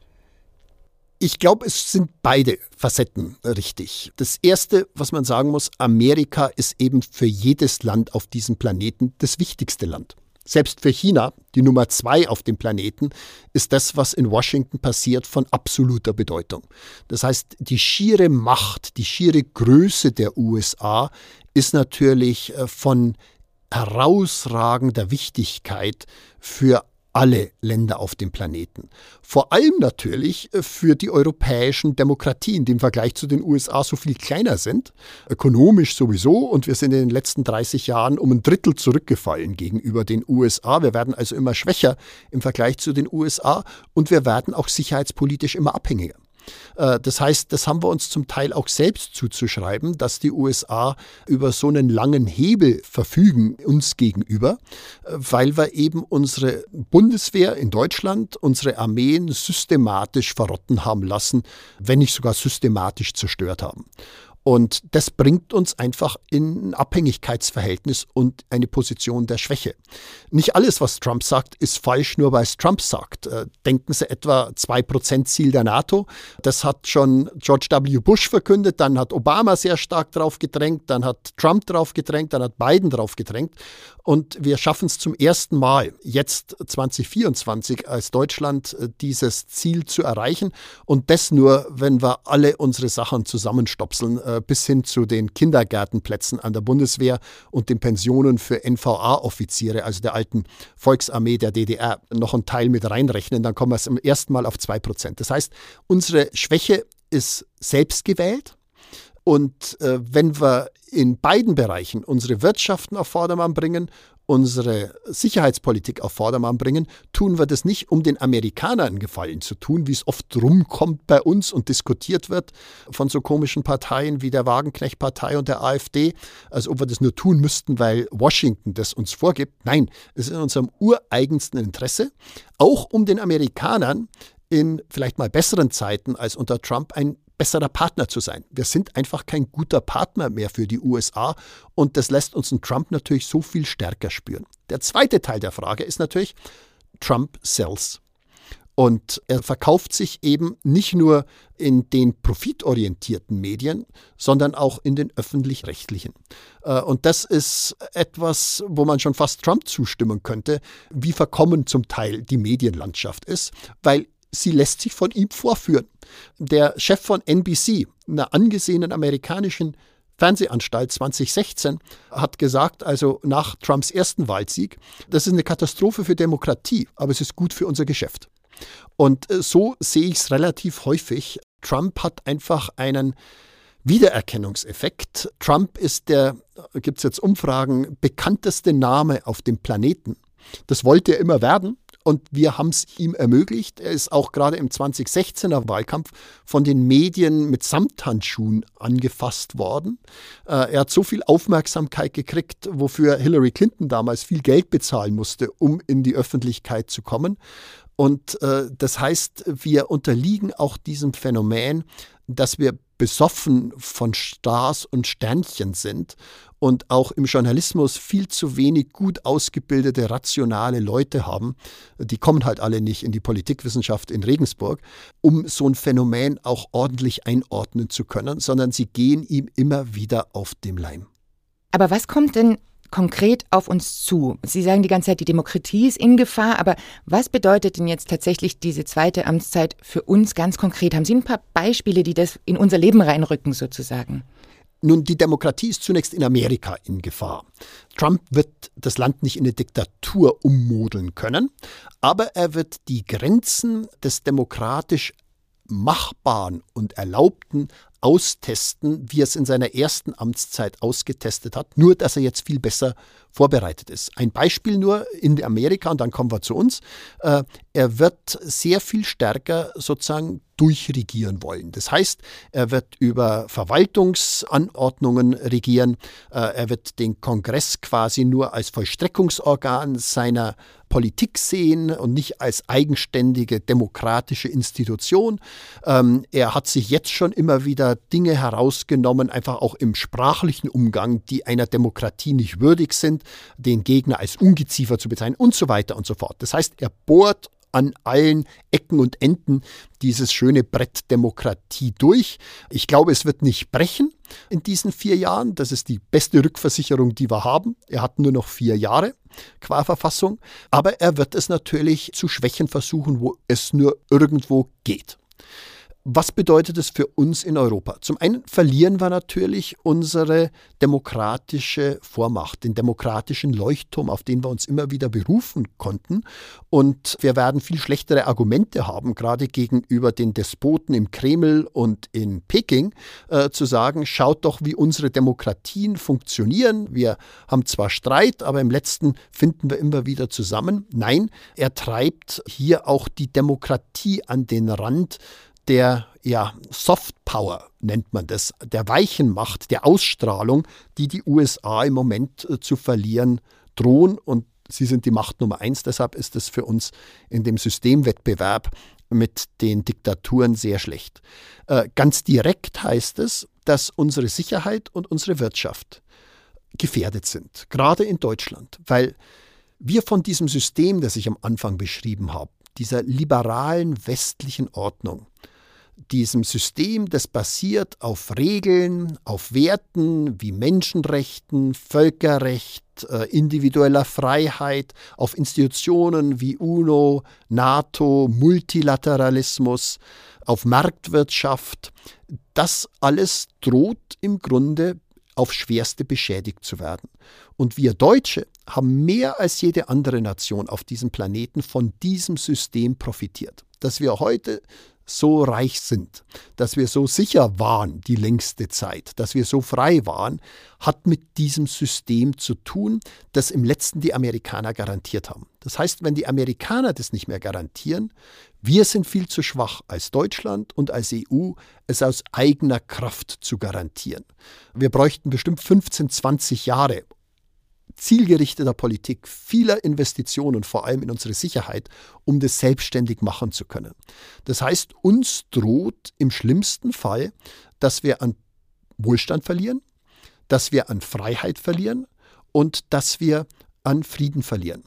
B: Ich glaube, es sind beide Facetten richtig. Das Erste, was man sagen muss, Amerika ist eben für jedes Land auf diesem Planeten das wichtigste Land. Selbst für China, die Nummer zwei auf dem Planeten, ist das, was in Washington passiert, von absoluter Bedeutung. Das heißt, die schiere Macht, die schiere Größe der U S A ist natürlich von herausragender Wichtigkeit für alle Länder auf dem Planeten. Vor allem natürlich für die europäischen Demokratien, die im Vergleich zu den U S A so viel kleiner sind, ökonomisch sowieso, und wir sind in den letzten dreißig Jahren um ein Drittel zurückgefallen gegenüber den U S A. Wir werden also immer schwächer im Vergleich zu den U S A und wir werden auch sicherheitspolitisch immer abhängiger. Das heißt, das haben wir uns zum Teil auch selbst zuzuschreiben, dass die U S A über so einen langen Hebel verfügen uns gegenüber, weil wir eben unsere Bundeswehr in Deutschland, unsere Armeen systematisch verrotten haben lassen, wenn nicht sogar systematisch zerstört haben. Und das bringt uns einfach in ein Abhängigkeitsverhältnis und eine Position der Schwäche. Nicht alles, was Trump sagt, ist falsch, nur weil es Trump sagt. Denken Sie etwa zwei Prozent Ziel der NATO. Das hat schon George W. Bush verkündet, dann hat Obama sehr stark drauf gedrängt, dann hat Trump drauf gedrängt, dann hat Biden drauf gedrängt. Und wir schaffen es zum ersten Mal, jetzt zwanzig vierundzwanzig, als Deutschland dieses Ziel zu erreichen. Und das nur, wenn wir alle unsere Sachen zusammenstopseln, bis hin zu den Kindergärtenplätzen an der Bundeswehr und den Pensionen für N V A-Offiziere, also der alten Volksarmee der D D R, noch einen Teil mit reinrechnen, dann kommen wir zum ersten Mal auf zwei Prozent. Das heißt, unsere Schwäche ist selbst gewählt. Und äh, wenn wir in beiden Bereichen unsere Wirtschaften auf Vordermann bringen, unsere Sicherheitspolitik auf Vordermann bringen, tun wir das nicht, um den Amerikanern einen Gefallen zu tun, wie es oft rumkommt bei uns und diskutiert wird von so komischen Parteien wie der Wagenknecht-Partei und der AfD, als ob wir das nur tun müssten, weil Washington das uns vorgibt. Nein, es ist in unserem ureigensten Interesse, auch um den Amerikanern in vielleicht mal besseren Zeiten als unter Trump ein besserer Partner zu sein. Wir sind einfach kein guter Partner mehr für die U S A und das lässt uns einen Trump natürlich so viel stärker spüren. Der zweite Teil der Frage ist natürlich, Trump sells. Und er verkauft sich eben nicht nur in den profitorientierten Medien, sondern auch in den öffentlich-rechtlichen. Und das ist etwas, wo man schon fast Trump zustimmen könnte, wie verkommen zum Teil die Medienlandschaft ist, weil sie lässt sich von ihm vorführen. Der Chef von N B C, einer angesehenen amerikanischen Fernsehanstalt zwanzig sechzehn, hat gesagt, also nach Trumps ersten Wahlsieg, das ist eine Katastrophe für Demokratie, aber es ist gut für unser Geschäft. Und so sehe ich es relativ häufig. Trump hat einfach einen Wiedererkennungseffekt. Trump ist der, gibt es jetzt Umfragen, bekannteste Name auf dem Planeten. Das wollte er immer werden und wir haben es ihm ermöglicht. Er ist auch gerade im zwanzig sechzehner Wahlkampf von den Medien mit Samthandschuhen angefasst worden. Er hat so viel Aufmerksamkeit gekriegt, wofür Hillary Clinton damals viel Geld bezahlen musste, um in die Öffentlichkeit zu kommen. Und äh, das heißt, wir unterliegen auch diesem Phänomen, dass wir besoffen von Stars und Sternchen sind und auch im Journalismus viel zu wenig gut ausgebildete, rationale Leute haben. Die kommen halt alle nicht in die Politikwissenschaft in Regensburg, um so ein Phänomen auch ordentlich einordnen zu können, sondern sie gehen ihm immer wieder auf den Leim.
A: Aber was kommt denn konkret auf uns zu? Sie sagen die ganze Zeit, die Demokratie ist in Gefahr, aber was bedeutet denn jetzt tatsächlich diese zweite Amtszeit für uns ganz konkret? Haben Sie ein paar Beispiele, die das in unser Leben reinrücken sozusagen?
B: Nun, die Demokratie ist zunächst in Amerika in Gefahr. Trump wird das Land nicht in eine Diktatur ummodeln können, aber er wird die Grenzen des demokratisch Machbaren und Erlaubten austesten, wie er es in seiner ersten Amtszeit ausgetestet hat, nur dass er jetzt viel besser vorbereitet ist. Ein Beispiel nur in Amerika, und dann kommen wir zu uns. Äh, er wird sehr viel stärker sozusagen durchregieren wollen. Das heißt, er wird über Verwaltungsanordnungen regieren, äh, er wird den Kongress quasi nur als Vollstreckungsorgan seiner Politik sehen und nicht als eigenständige demokratische Institution. Ähm, er hat sich jetzt schon immer wieder Dinge herausgenommen, einfach auch im sprachlichen Umgang, die einer Demokratie nicht würdig sind, den Gegner als Ungeziefer zu bezeichnen und so weiter und so fort. Das heißt, er bohrt an allen Ecken und Enden dieses schöne Brett Demokratie durch. Ich glaube, es wird nicht brechen in diesen vier Jahren. Das ist die beste Rückversicherung, die wir haben. Er hat nur noch vier Jahre qua Verfassung. Aber er wird es natürlich zu schwächen versuchen, wo es nur irgendwo geht. Was bedeutet es für uns in Europa? Zum einen verlieren wir natürlich unsere demokratische Vormacht, den demokratischen Leuchtturm, auf den wir uns immer wieder berufen konnten. Und wir werden viel schlechtere Argumente haben, gerade gegenüber den Despoten im Kreml und in Peking, äh, zu sagen, schaut doch, wie unsere Demokratien funktionieren. Wir haben zwar Streit, aber im letzten finden wir immer wieder zusammen. Nein, er treibt hier auch die Demokratie an den Rand der ja, Soft Power nennt man das, der weichen Macht, der Ausstrahlung, die die U S A im Moment äh, zu verlieren drohen. Und sie sind die Macht Nummer eins. Deshalb ist es für uns in dem Systemwettbewerb mit den Diktaturen sehr schlecht. Äh, ganz direkt heißt es, dass unsere Sicherheit und unsere Wirtschaft gefährdet sind, gerade in Deutschland, weil wir von diesem System, das ich am Anfang beschrieben habe, dieser liberalen westlichen Ordnung, diesem System, das basiert auf Regeln, auf Werten wie Menschenrechten, Völkerrecht, äh, individueller Freiheit, auf Institutionen wie UNO, NATO, Multilateralismus, auf Marktwirtschaft. Das alles droht im Grunde auf Schwerste beschädigt zu werden. Und wir Deutsche haben mehr als jede andere Nation auf diesem Planeten von diesem System profitiert. Dass wir heute so reich sind, dass wir so sicher waren die längste Zeit, dass wir so frei waren, hat mit diesem System zu tun, das im letzten die Amerikaner garantiert haben. Das heißt, wenn die Amerikaner das nicht mehr garantieren, wir sind viel zu schwach als Deutschland und als E U, es aus eigener Kraft zu garantieren. Wir bräuchten bestimmt fünfzehn, zwanzig Jahre zielgerichteter Politik, vieler Investitionen und vor allem in unsere Sicherheit, um das selbstständig machen zu können. Das heißt, uns droht im schlimmsten Fall, dass wir an Wohlstand verlieren, dass wir an Freiheit verlieren und dass wir an Frieden verlieren.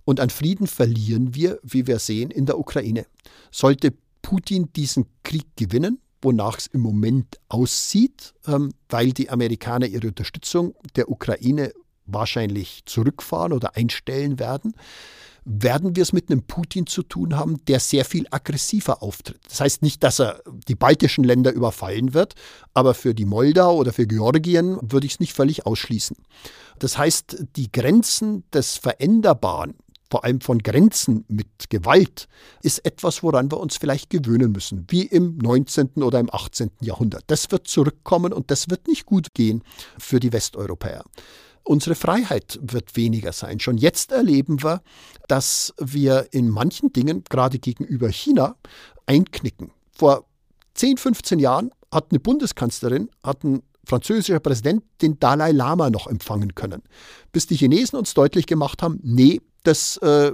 B: Und an Frieden verlieren wir, wie wir sehen, in der Ukraine. Sollte Putin diesen Krieg gewinnen, wonach es im Moment aussieht, ähm, weil die Amerikaner ihre Unterstützung der Ukraine wahrscheinlich zurückfahren oder einstellen werden, werden wir es mit einem Putin zu tun haben, der sehr viel aggressiver auftritt. Das heißt nicht, dass er die baltischen Länder überfallen wird, aber für die Moldau oder für Georgien würde ich es nicht völlig ausschließen. Das heißt, die Grenzen des Veränderbaren, vor allem von Grenzen mit Gewalt, ist etwas, woran wir uns vielleicht gewöhnen müssen, wie im neunzehnten oder im achtzehnten Jahrhundert. Das wird zurückkommen und das wird nicht gut gehen für die Westeuropäer. Unsere Freiheit wird weniger sein. Schon jetzt erleben wir, dass wir in manchen Dingen, gerade gegenüber China, einknicken. Vor zehn, fünfzehn Jahren hat eine Bundeskanzlerin, hat ein französischer Präsident den Dalai Lama noch empfangen können. Bis die Chinesen uns deutlich gemacht haben, nee, das äh,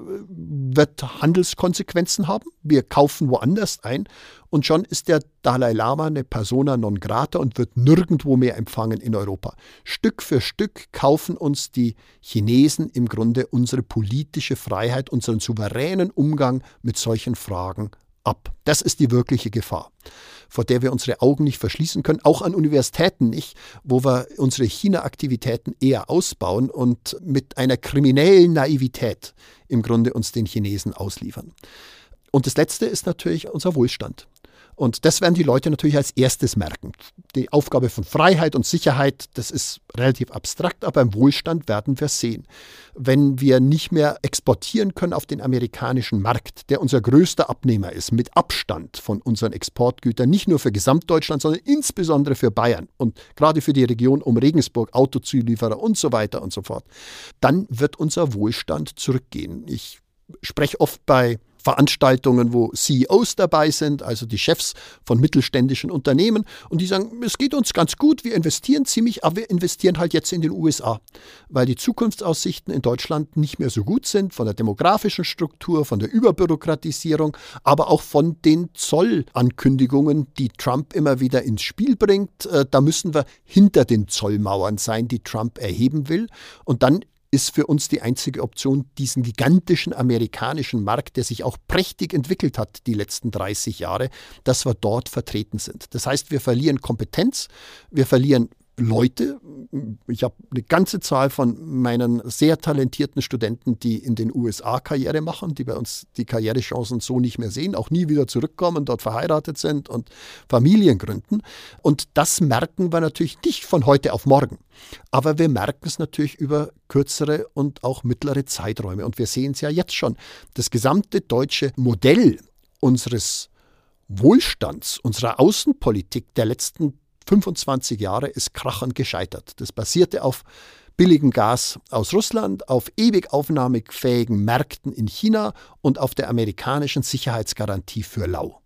B: wird Handelskonsequenzen haben. Wir kaufen woanders ein. Und schon ist der Dalai Lama eine Persona non grata und wird nirgendwo mehr empfangen in Europa. Stück für Stück kaufen uns die Chinesen im Grunde unsere politische Freiheit, unseren souveränen Umgang mit solchen Fragen ab. Das ist die wirkliche Gefahr, vor der wir unsere Augen nicht verschließen können, auch an Universitäten nicht, wo wir unsere China-Aktivitäten eher ausbauen und mit einer kriminellen Naivität im Grunde uns den Chinesen ausliefern. Und das Letzte ist natürlich unser Wohlstand. Und das werden die Leute natürlich als erstes merken. Die Aufgabe von Freiheit und Sicherheit, das ist relativ abstrakt, aber im Wohlstand werden wir sehen. Wenn wir nicht mehr exportieren können auf den amerikanischen Markt, der unser größter Abnehmer ist, mit Abstand von unseren Exportgütern, nicht nur für Gesamtdeutschland, sondern insbesondere für Bayern und gerade für die Region um Regensburg, Autozulieferer und so weiter und so fort, dann wird unser Wohlstand zurückgehen. Ich spreche oft bei Veranstaltungen, wo C E Os dabei sind, also die Chefs von mittelständischen Unternehmen, und die sagen, es geht uns ganz gut, wir investieren ziemlich, aber wir investieren halt jetzt in den U S A, weil die Zukunftsaussichten in Deutschland nicht mehr so gut sind, von der demografischen Struktur, von der Überbürokratisierung, aber auch von den Zollankündigungen, die Trump immer wieder ins Spiel bringt. Da müssen wir hinter den Zollmauern sein, die Trump erheben will, und dann ist für uns die einzige Option, diesen gigantischen amerikanischen Markt, der sich auch prächtig entwickelt hat die letzten dreißig Jahre, dass wir dort vertreten sind. Das heißt, wir verlieren Kompetenz, wir verlieren Leute. Ich habe eine ganze Zahl von meinen sehr talentierten Studenten, die in den U S A Karriere machen, die bei uns die Karrierechancen so nicht mehr sehen, auch nie wieder zurückkommen, dort verheiratet sind und Familien gründen. Und das merken wir natürlich nicht von heute auf morgen. Aber wir merken es natürlich über kürzere und auch mittlere Zeiträume. Und wir sehen es ja jetzt schon. Das gesamte deutsche Modell unseres Wohlstands, unserer Außenpolitik der letzten fünfundzwanzig Jahre ist krachend gescheitert. Das basierte auf billigem Gas aus Russland, auf ewig aufnahmefähigen Märkten in China und auf der amerikanischen Sicherheitsgarantie für lau.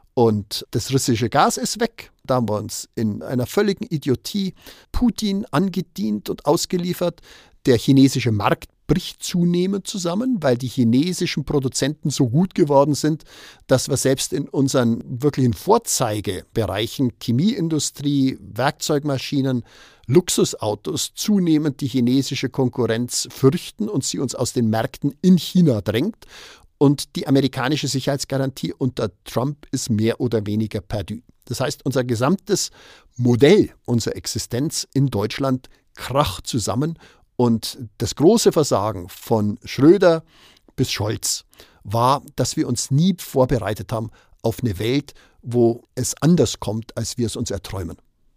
B: Und das russische Gas ist weg. Da haben wir uns in einer völligen Idiotie Putin angedient und ausgeliefert. Der chinesische Markt bricht zunehmend zusammen, weil die chinesischen Produzenten so gut geworden sind, dass wir selbst in unseren wirklichen Vorzeigebereichen Chemieindustrie, Werkzeugmaschinen, Luxusautos zunehmend die chinesische Konkurrenz fürchten und sie uns aus den Märkten in China drängt. Und die amerikanische Sicherheitsgarantie unter Trump ist mehr oder weniger perdu. Das heißt, unser gesamtes Modell, unsere Existenz in Deutschland kracht zusammen. Und das große Versagen von Schröder bis Scholz war, dass wir uns nie vorbereitet haben auf eine Welt, wo es anders kommt, als wir es uns erträumen.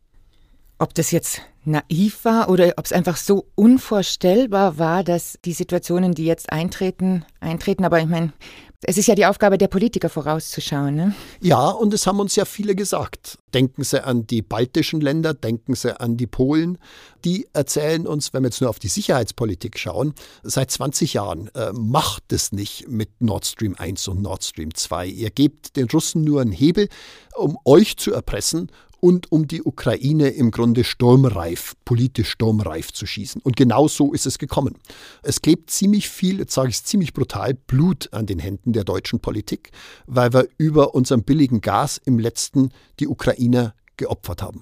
A: Ob das jetzt naiv war oder ob es einfach so unvorstellbar war, dass die Situationen, die jetzt eintreten, eintreten. Aber ich meine, es ist ja die Aufgabe der Politiker, vorauszuschauen, ne?
B: Ja, und es haben uns ja viele gesagt. Denken Sie an die baltischen Länder, denken Sie an die Polen. Die erzählen uns, wenn wir jetzt nur auf die Sicherheitspolitik schauen, seit zwanzig Jahren, äh, macht es nicht mit Nord Stream eins und Nord Stream zwei. Ihr gebt den Russen nur einen Hebel, um euch zu erpressen und um die Ukraine im Grunde sturmreif, politisch sturmreif zu schießen. Und genau so ist es gekommen. Es klebt ziemlich viel, jetzt sage ich es ziemlich brutal, Blut an den Händen der deutschen Politik, weil wir über unserem billigen Gas im letzten die Ukrainer geopfert haben.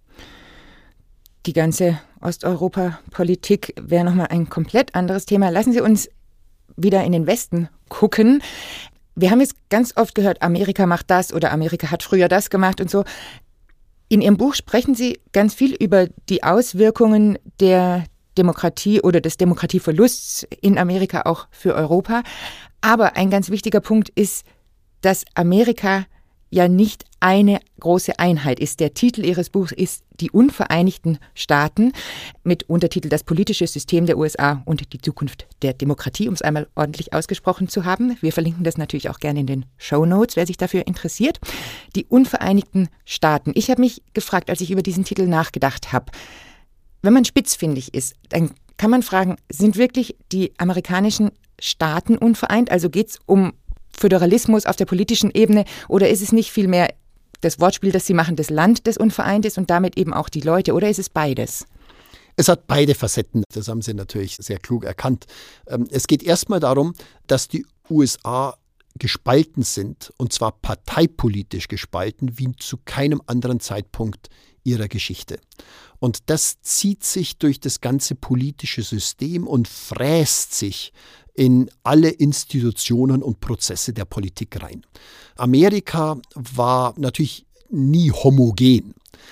A: Die ganze Osteuropa-Politik wäre nochmal ein komplett anderes Thema. Lassen Sie uns wieder in den Westen gucken. Wir haben jetzt ganz oft gehört, Amerika macht das oder Amerika hat früher das gemacht und so. In Ihrem Buch sprechen Sie ganz viel über die Auswirkungen der Demokratie oder des Demokratieverlusts in Amerika auch für Europa. Aber ein ganz wichtiger Punkt ist, dass Amerika ja nicht eine große Einheit ist. Der Titel Ihres Buchs ist Die Unvereinigten Staaten mit Untertitel Das politische System der U S A und die Zukunft der Demokratie, um es einmal ordentlich ausgesprochen zu haben. Wir verlinken das natürlich auch gerne in den Shownotes, wer sich dafür interessiert. Die Unvereinigten Staaten. Ich habe mich gefragt, als ich über diesen Titel nachgedacht habe, wenn man spitzfindig ist, dann kann man fragen, sind wirklich die amerikanischen Staaten unvereint? Also geht es um Föderalismus auf der politischen Ebene oder ist es nicht vielmehr das Wortspiel, das Sie machen, das Land, das unvereint ist und damit eben auch die Leute, oder ist es beides?
B: Es hat beide Facetten, das haben Sie natürlich sehr klug erkannt. Es geht erstmal darum, dass die U S A gespalten sind, und zwar parteipolitisch gespalten, wie zu keinem anderen Zeitpunkt ihrer Geschichte. Und das zieht sich durch das ganze politische System und fräst sich in alle Institutionen und Prozesse der Politik rein. Amerika war natürlich nie homogen,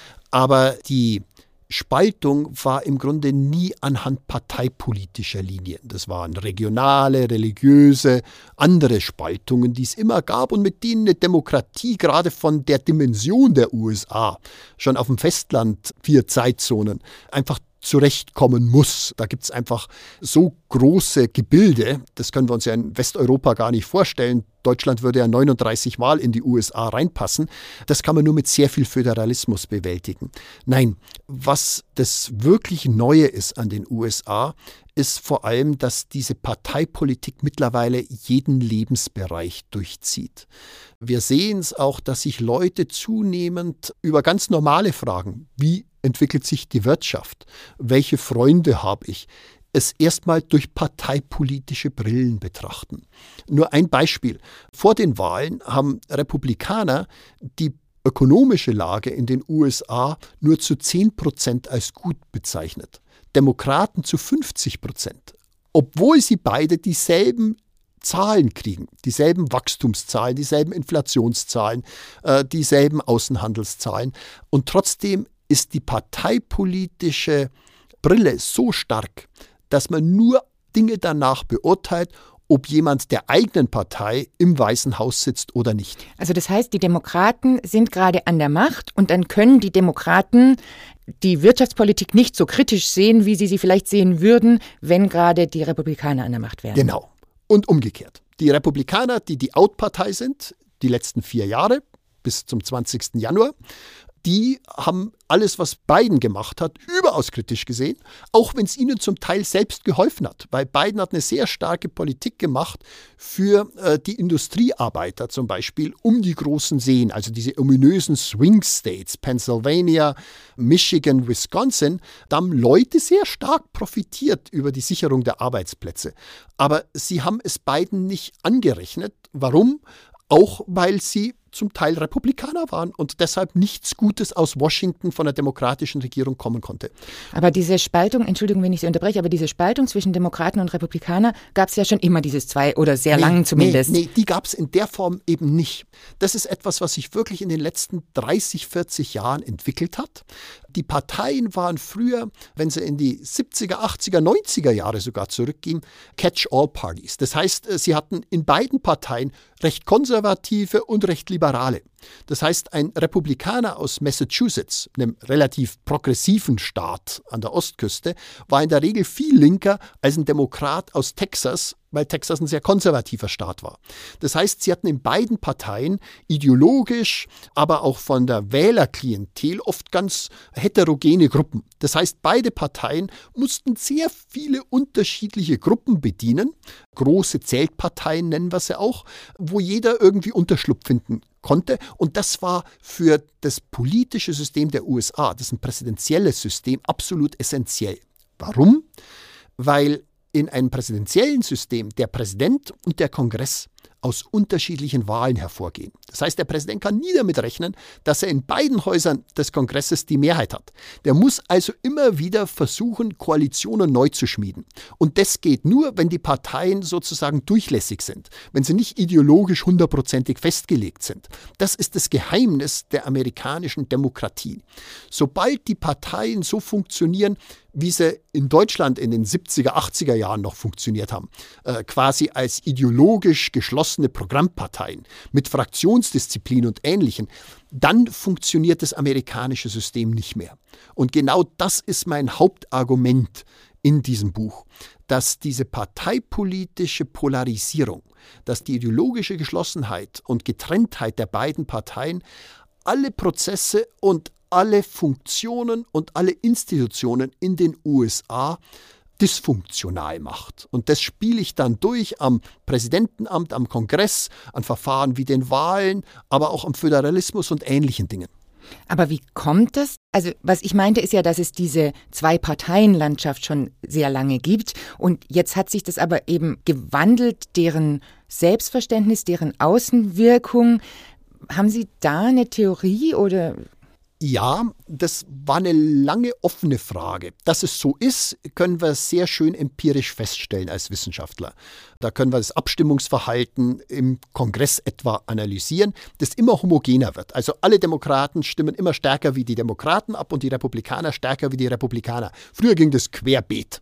B: aber die Spaltung war im Grunde nie anhand parteipolitischer Linien. Das waren regionale, religiöse, andere Spaltungen, die es immer gab und mit denen eine Demokratie gerade von der Dimension der U S A, schon auf dem Festland vier Zeitzonen, einfach zurechtkommen muss. Da gibt es einfach so große Gebilde, das können wir uns ja in Westeuropa gar nicht vorstellen. Deutschland würde ja neununddreißig Mal in die U S A reinpassen. Das kann man nur mit sehr viel Föderalismus bewältigen. Nein, was das wirklich Neue ist an den U S A, ist vor allem, dass diese Parteipolitik mittlerweile jeden Lebensbereich durchzieht. Wir sehen es auch, dass sich Leute zunehmend über ganz normale Fragen, wie entwickelt sich die Wirtschaft, welche Freunde habe ich, es erstmal durch parteipolitische Brillen betrachten. Nur ein Beispiel. Vor den Wahlen haben Republikaner die ökonomische Lage in den U S A nur zu zehn Prozent als gut bezeichnet. Demokraten zu fünfzig Prozent. Obwohl sie beide dieselben Zahlen kriegen, dieselben Wachstumszahlen, dieselben Inflationszahlen, äh, dieselben Außenhandelszahlen. Und trotzdem ist die parteipolitische Brille so stark, dass man nur Dinge danach beurteilt, ob jemand der eigenen Partei im Weißen Haus sitzt oder nicht.
A: Also das heißt, die Demokraten sind gerade an der Macht und dann können die Demokraten die Wirtschaftspolitik nicht so kritisch sehen, wie sie sie vielleicht sehen würden, wenn gerade die Republikaner an der Macht wären.
B: Genau. Und umgekehrt. Die Republikaner, die die Out-Partei sind, die letzten vier Jahre bis zum zwanzigsten Januar, die haben alles, was Biden gemacht hat, überaus kritisch gesehen, auch wenn es ihnen zum Teil selbst geholfen hat. Weil Biden hat eine sehr starke Politik gemacht für äh, die Industriearbeiter zum Beispiel um die großen Seen, also diese ominösen Swing States, Pennsylvania, Michigan, Wisconsin. Da haben Leute sehr stark profitiert über die Sicherung der Arbeitsplätze. Aber sie haben es Biden nicht angerechnet. Warum? Auch weil sie zum Teil Republikaner waren und deshalb nichts Gutes aus Washington von der demokratischen Regierung kommen konnte.
A: Aber diese Spaltung, Entschuldigung, wenn ich Sie unterbreche, aber diese Spaltung zwischen Demokraten und Republikaner gab es ja schon immer, dieses zwei oder sehr
B: nee,
A: lang zumindest.
B: Nee, nee, die gab es in der Form eben nicht. Das ist etwas, was sich wirklich in den letzten dreißig, vierzig Jahren entwickelt hat. Die Parteien waren früher, wenn sie in die siebziger, achtziger, neunziger Jahre sogar zurückgingen, Catch-all-Parties. Das heißt, sie hatten in beiden Parteien recht konservative und recht liberale. Das heißt, ein Republikaner aus Massachusetts, einem relativ progressiven Staat an der Ostküste, war in der Regel viel linker als ein Demokrat aus Texas, weil Texas ein sehr konservativer Staat war. Das heißt, sie hatten in beiden Parteien ideologisch, aber auch von der Wählerklientel oft ganz heterogene Gruppen. Das heißt, beide Parteien mussten sehr viele unterschiedliche Gruppen bedienen. Große Zeltparteien nennen wir sie auch, wo jeder irgendwie Unterschlupf finden konnte. Und das war für das politische System der U S A, das ist ein präsidentielles System, absolut essentiell. Warum? Weil in einem präsidentiellen System der Präsident und der Kongress aus unterschiedlichen Wahlen hervorgehen. Das heißt, der Präsident kann nie damit rechnen, dass er in beiden Häusern des Kongresses die Mehrheit hat. Der muss also immer wieder versuchen, Koalitionen neu zu schmieden. Und das geht nur, wenn die Parteien sozusagen durchlässig sind, wenn sie nicht ideologisch hundertprozentig festgelegt sind. Das ist das Geheimnis der amerikanischen Demokratie. Sobald die Parteien so funktionieren, wie sie in Deutschland in den siebziger, achtziger Jahren noch funktioniert haben, äh, quasi als ideologisch geschlossene Programmparteien mit Fraktionsdisziplin und Ähnlichem, dann funktioniert das amerikanische System nicht mehr. Und genau das ist mein Hauptargument in diesem Buch, dass diese parteipolitische Polarisierung, dass die ideologische Geschlossenheit und Getrenntheit der beiden Parteien alle Prozesse und alle Funktionen und alle Institutionen in den U S A dysfunktional macht. Und das spiele ich dann durch am Präsidentenamt, am Kongress, an Verfahren wie den Wahlen, aber auch am Föderalismus und ähnlichen Dingen.
A: Aber wie kommt das? Also was ich meinte, ist ja, dass es diese Zwei-Parteien-Landschaft schon sehr lange gibt. Und jetzt hat sich das aber eben gewandelt, deren Selbstverständnis, deren Außenwirkung. Haben Sie da eine Theorie oder...
B: Ja, das war eine lange offene Frage. Dass es so ist, können wir sehr schön empirisch feststellen als Wissenschaftler. Da können wir das Abstimmungsverhalten im Kongress etwa analysieren, das immer homogener wird. Also alle Demokraten stimmen immer stärker wie die Demokraten ab und die Republikaner stärker wie die Republikaner. Früher ging das querbeet.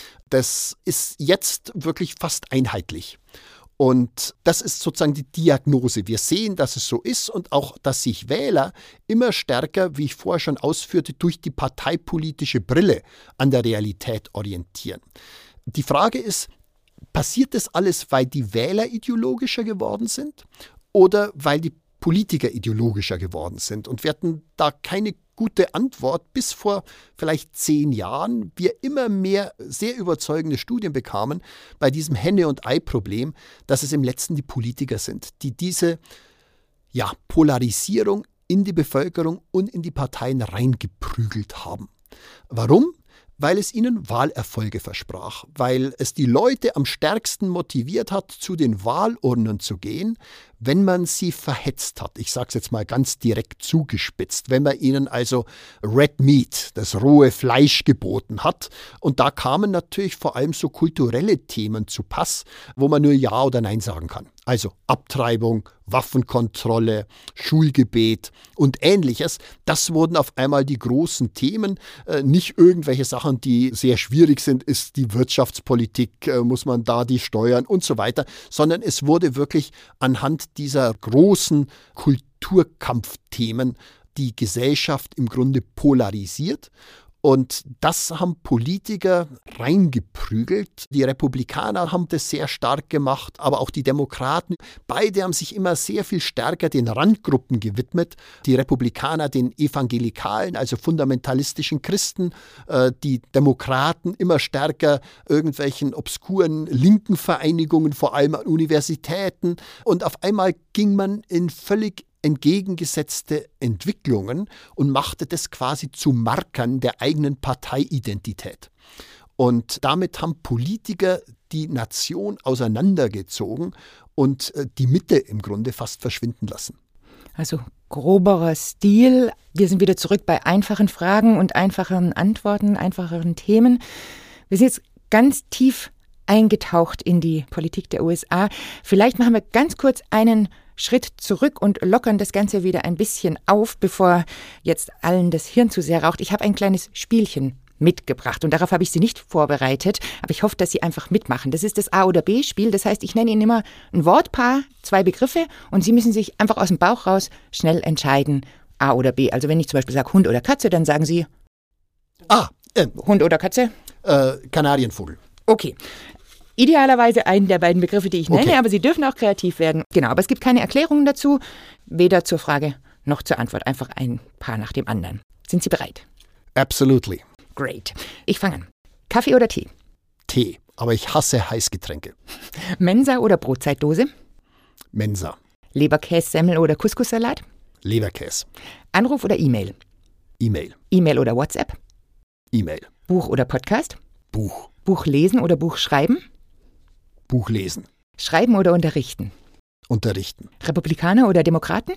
B: Das ist jetzt wirklich fast einheitlich. Und das ist sozusagen die Diagnose. Wir sehen, dass es so ist und auch, dass sich Wähler immer stärker, wie ich vorher schon ausführte, durch die parteipolitische Brille an der Realität orientieren. Die Frage ist, passiert das alles, weil die Wähler ideologischer geworden sind oder weil die Politiker ideologischer geworden sind? Und wir hatten da keine gute Antwort, bis vor vielleicht zehn Jahren wir immer mehr sehr überzeugende Studien bekamen bei diesem Henne- und Ei-Problem, dass es im Letzten die Politiker sind, die diese ja, Polarisierung in die Bevölkerung und in die Parteien reingeprügelt haben. Warum? Weil es ihnen Wahlerfolge versprach, weil es die Leute am stärksten motiviert hat, zu den Wahlurnen zu gehen, wenn man sie verhetzt hat. Ich sage es jetzt mal ganz direkt zugespitzt, wenn man ihnen also Red Meat, das rohe Fleisch geboten hat. Und da kamen natürlich vor allem so kulturelle Themen zu Pass, wo man nur Ja oder Nein sagen kann. Also Abtreibung, Waffenkontrolle, Schulgebet und Ähnliches. Das wurden auf einmal die großen Themen. Äh, nicht irgendwelche Sachen, die sehr schwierig sind, ist die Wirtschaftspolitik, äh, muss man da die Steuern und so weiter, sondern es wurde wirklich anhand dieser großen Kulturkampfthemen die Gesellschaft im Grunde polarisiert. Und das haben Politiker reingeprügelt. Die Republikaner haben das sehr stark gemacht, aber auch die Demokraten. Beide haben sich immer sehr viel stärker den Randgruppen gewidmet. Die Republikaner den evangelikalen, also fundamentalistischen Christen. Die Demokraten immer stärker irgendwelchen obskuren linken Vereinigungen, vor allem an Universitäten. Und auf einmal ging man in völlig entgegengesetzte Entwicklungen und machte das quasi zu Markern der eigenen Parteiidentität. Und damit haben Politiker die Nation auseinandergezogen und die Mitte im Grunde fast verschwinden lassen.
A: Also groberer Stil. Wir sind wieder zurück bei einfachen Fragen und einfacheren Antworten, einfacheren Themen. Wir sind jetzt ganz tief eingetaucht in die Politik der U S A. Vielleicht machen wir ganz kurz einen Schritt zurück und lockern das Ganze wieder ein bisschen auf, bevor jetzt allen das Hirn zu sehr raucht. Ich habe ein kleines Spielchen mitgebracht und darauf habe ich Sie nicht vorbereitet, aber ich hoffe, dass Sie einfach mitmachen. Das ist das A- oder B-Spiel, das heißt, ich nenne Ihnen immer ein Wortpaar, zwei Begriffe und Sie müssen sich einfach aus dem Bauch raus schnell entscheiden, A oder B. Also wenn ich zum Beispiel sage Hund oder Katze, dann sagen Sie
B: Ah, äh,
A: Hund oder Katze?
B: Äh, Kanarienvogel.
A: Okay. Idealerweise einen der beiden Begriffe, die ich nenne,
B: Okay.
A: aber Sie dürfen auch kreativ werden. Genau, aber es gibt keine Erklärungen dazu, weder zur Frage noch zur Antwort. Einfach ein Paar nach dem anderen. Sind Sie bereit?
B: Absolutely.
A: Great. Ich fange an. Kaffee oder Tee?
B: Tee, aber ich hasse Heißgetränke.
A: Mensa oder Brotzeitdose?
B: Mensa.
A: Leberkäse, Semmel oder Couscous-Salat?
B: Leberkäse.
A: Anruf oder E-Mail?
B: E-Mail.
A: E-Mail oder WhatsApp?
B: E-Mail.
A: Buch oder Podcast?
B: Buch.
A: Buch lesen oder Buch schreiben?
B: Buch lesen.
A: Schreiben oder unterrichten?
B: unterrichten.
A: Republikaner oder Demokraten?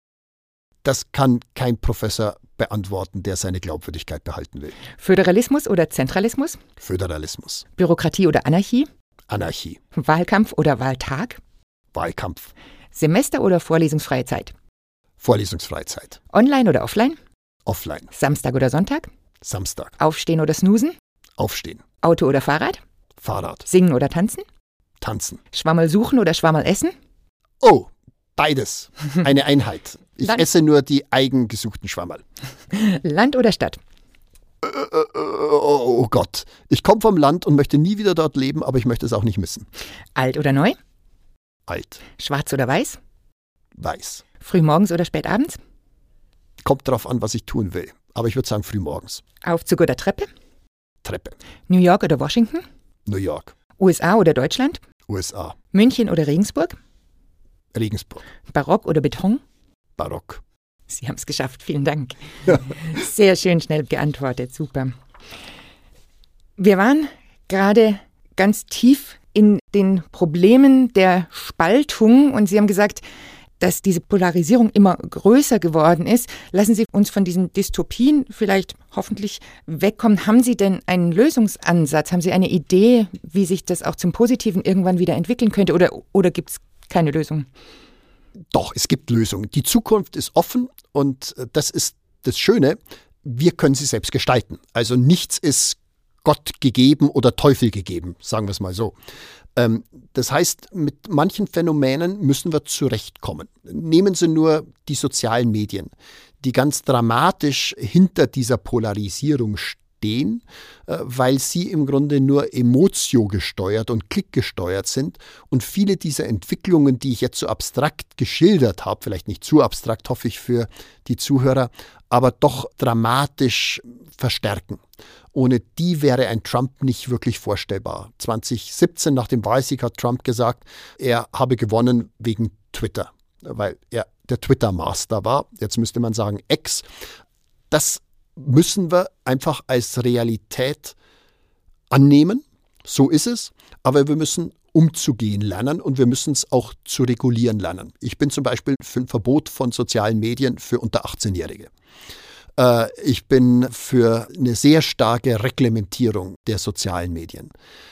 B: Das kann kein Professor beantworten, der seine Glaubwürdigkeit behalten will.
A: Föderalismus oder Zentralismus?
B: Föderalismus.
A: Bürokratie oder Anarchie?
B: Anarchie.
A: Wahlkampf oder Wahltag?
B: Wahlkampf.
A: Semester oder vorlesungsfreie Zeit?
B: Vorlesungsfreizeit.
A: Online oder offline?
B: Offline.
A: Samstag oder Sonntag?
B: Samstag.
A: Aufstehen oder snoosen?
B: Aufstehen.
A: Auto oder Fahrrad?
B: Fahrrad.
A: Singen oder tanzen?
B: Tanzen.
A: Schwammerl suchen oder Schwammerl essen?
B: Oh, beides. Eine Einheit. Ich
A: Dann-
B: esse nur die eigengesuchten Schwammerl.
A: Land oder Stadt?
B: Äh, äh, oh, oh Gott. Ich komme vom Land und möchte nie wieder dort leben, aber ich möchte es auch nicht missen.
A: Alt oder neu?
B: Alt.
A: Schwarz oder weiß?
B: Weiß.
A: Frühmorgens oder spätabends?
B: Kommt drauf an, was ich tun will. Aber ich würde sagen frühmorgens.
A: Aufzug oder Treppe?
B: Treppe.
A: New York oder Washington?
B: New York.
A: U S A oder Deutschland?
B: U S A.
A: München oder Regensburg?
B: Regensburg.
A: Barock oder Beton?
B: Barock.
A: Sie haben es geschafft, vielen Dank. Sehr schön schnell geantwortet, super. Wir waren gerade ganz tief in den Problemen der Spaltung und Sie haben gesagt, dass diese Polarisierung immer größer geworden ist. Lassen Sie uns von diesen Dystopien vielleicht hoffentlich wegkommen. Haben Sie denn einen Lösungsansatz? Haben Sie eine Idee, wie sich das auch zum Positiven irgendwann wieder entwickeln könnte? Oder, oder gibt es keine Lösung?
B: Doch, es gibt Lösungen. Die Zukunft ist offen und das ist das Schöne, wir können sie selbst gestalten. Also nichts ist Gott gegeben oder Teufel gegeben, sagen wir es mal so. Ähm, das heißt, mit manchen Phänomenen müssen wir zurechtkommen. Nehmen Sie nur die sozialen Medien, die ganz dramatisch hinter dieser Polarisierung stehen, äh, weil sie im Grunde nur Emotio gesteuert und klickgesteuert sind und viele dieser Entwicklungen, die ich jetzt so abstrakt geschildert habe, vielleicht nicht zu abstrakt, hoffe ich für die Zuhörer, aber doch dramatisch verstärken. Ohne die wäre ein Trump nicht wirklich vorstellbar. zwanzig siebzehn nach dem Wahlsieg hat Trump gesagt, er habe gewonnen wegen Twitter, weil er der Twitter-Master war. Jetzt müsste man sagen X. Das müssen wir einfach als Realität annehmen. So ist es. Aber wir müssen umzugehen lernen und wir müssen es auch zu regulieren lernen. Ich bin zum Beispiel für ein Verbot von sozialen Medien für unter achtzehnjährige. Äh, ich bin für eine sehr starke Reglementierung der sozialen Medien.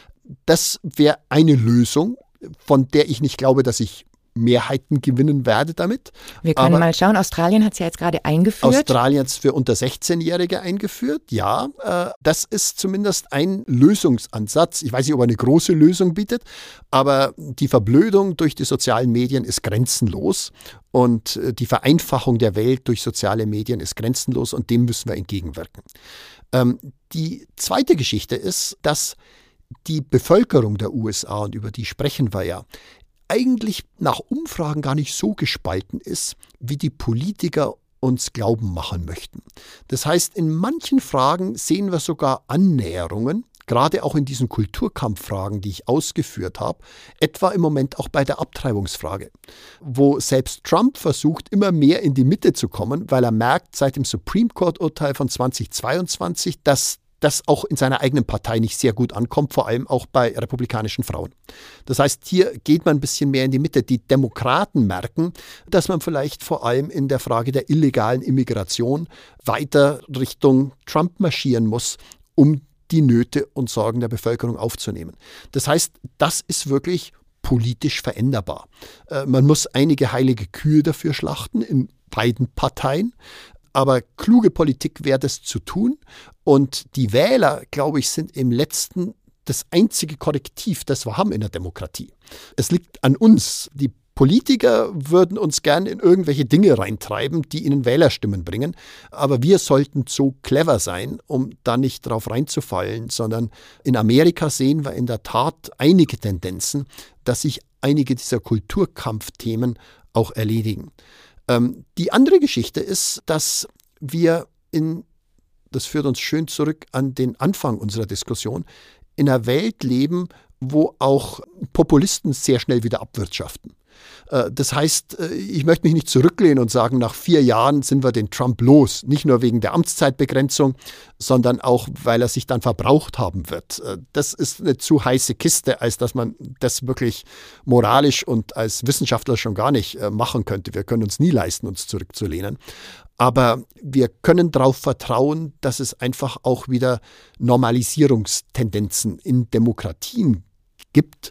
B: Das wäre eine Lösung, von der ich nicht glaube, dass ich Mehrheiten gewinnen werde damit.
A: Wir können
B: Aber
A: mal schauen, Australien hat es ja jetzt gerade eingeführt.
B: Australien hat es für unter sechzehnjährige eingeführt, ja. Äh, das ist zumindest ein Lösungsansatz. Ich weiß nicht, ob er eine große Lösung bietet, aber die Verblödung durch die sozialen Medien ist grenzenlos und äh, die Vereinfachung der Welt durch soziale Medien ist grenzenlos und dem müssen wir entgegenwirken. Ähm, die zweite Geschichte ist, dass die Bevölkerung der U S A, und über die sprechen wir ja, eigentlich nach Umfragen gar nicht so gespalten ist, wie die Politiker uns glauben machen möchten. Das heißt, in manchen Fragen sehen wir sogar Annäherungen, gerade auch in diesen Kulturkampffragen, die ich ausgeführt habe, etwa im Moment auch bei der Abtreibungsfrage, wo selbst Trump versucht, immer mehr in die Mitte zu kommen, weil er merkt seit dem Supreme Court-Urteil von zweitausendzweiundzwanzig, dass das auch in seiner eigenen Partei nicht sehr gut ankommt, vor allem auch bei republikanischen Frauen. Das heißt, hier geht man ein bisschen mehr in die Mitte. Die Demokraten merken, dass man vielleicht vor allem in der Frage der illegalen Immigration weiter Richtung Trump marschieren muss, um die Nöte und Sorgen der Bevölkerung aufzunehmen. Das heißt, das ist wirklich politisch veränderbar. Äh, man muss einige heilige Kühe dafür schlachten in beiden Parteien. Aber kluge Politik wäre das zu tun. Und die Wähler, glaube ich, sind im letzten das einzige Korrektiv, das wir haben in der Demokratie. Es liegt an uns. Die Politiker würden uns gern in irgendwelche Dinge reintreiben, die ihnen Wählerstimmen bringen. Aber wir sollten so clever sein, um da nicht drauf reinzufallen, sondern in Amerika sehen wir in der Tat einige Tendenzen, dass sich einige dieser Kulturkampfthemen auch erledigen. Ähm, die andere Geschichte ist, dass wir in, das führt uns schön zurück an den Anfang unserer Diskussion, in einer Welt leben, wo auch Populisten sehr schnell wieder abwirtschaften. Das heißt, ich möchte mich nicht zurücklehnen und sagen, nach vier Jahren sind wir den Trump los. Nicht nur wegen der Amtszeitbegrenzung, sondern auch, weil er sich dann verbraucht haben wird. Das ist eine zu heiße Kiste, als dass man das wirklich moralisch und als Wissenschaftler schon gar nicht machen könnte. Wir können uns nie leisten, uns zurückzulehnen. Aber wir können darauf vertrauen, dass es einfach auch wieder Normalisierungstendenzen in Demokratien gibt.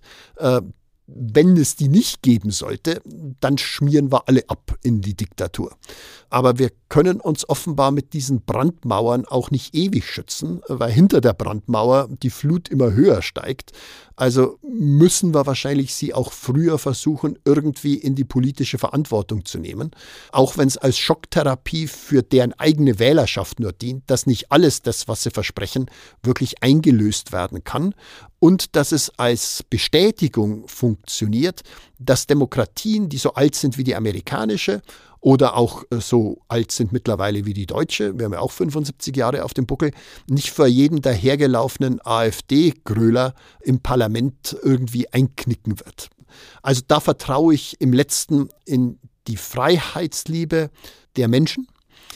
B: Wenn es die nicht geben sollte, dann schmieren wir alle ab in die Diktatur. Aber wir können uns offenbar mit diesen Brandmauern auch nicht ewig schützen, weil hinter der Brandmauer die Flut immer höher steigt. Also müssen wir wahrscheinlich sie auch früher versuchen, irgendwie in die politische Verantwortung zu nehmen. Auch wenn es als Schocktherapie für deren eigene Wählerschaft nur dient, dass nicht alles das, was sie versprechen, wirklich eingelöst werden kann. Und dass es als Bestätigung funktioniert, dass Demokratien, die so alt sind wie die amerikanische oder auch so alt sind mittlerweile wie die deutsche, wir haben ja auch fünfundsiebzig Jahre auf dem Buckel, nicht vor jedem dahergelaufenen AfD-Gröler im Parlament irgendwie einknicken wird. Also da vertraue ich im Letzten in die Freiheitsliebe der Menschen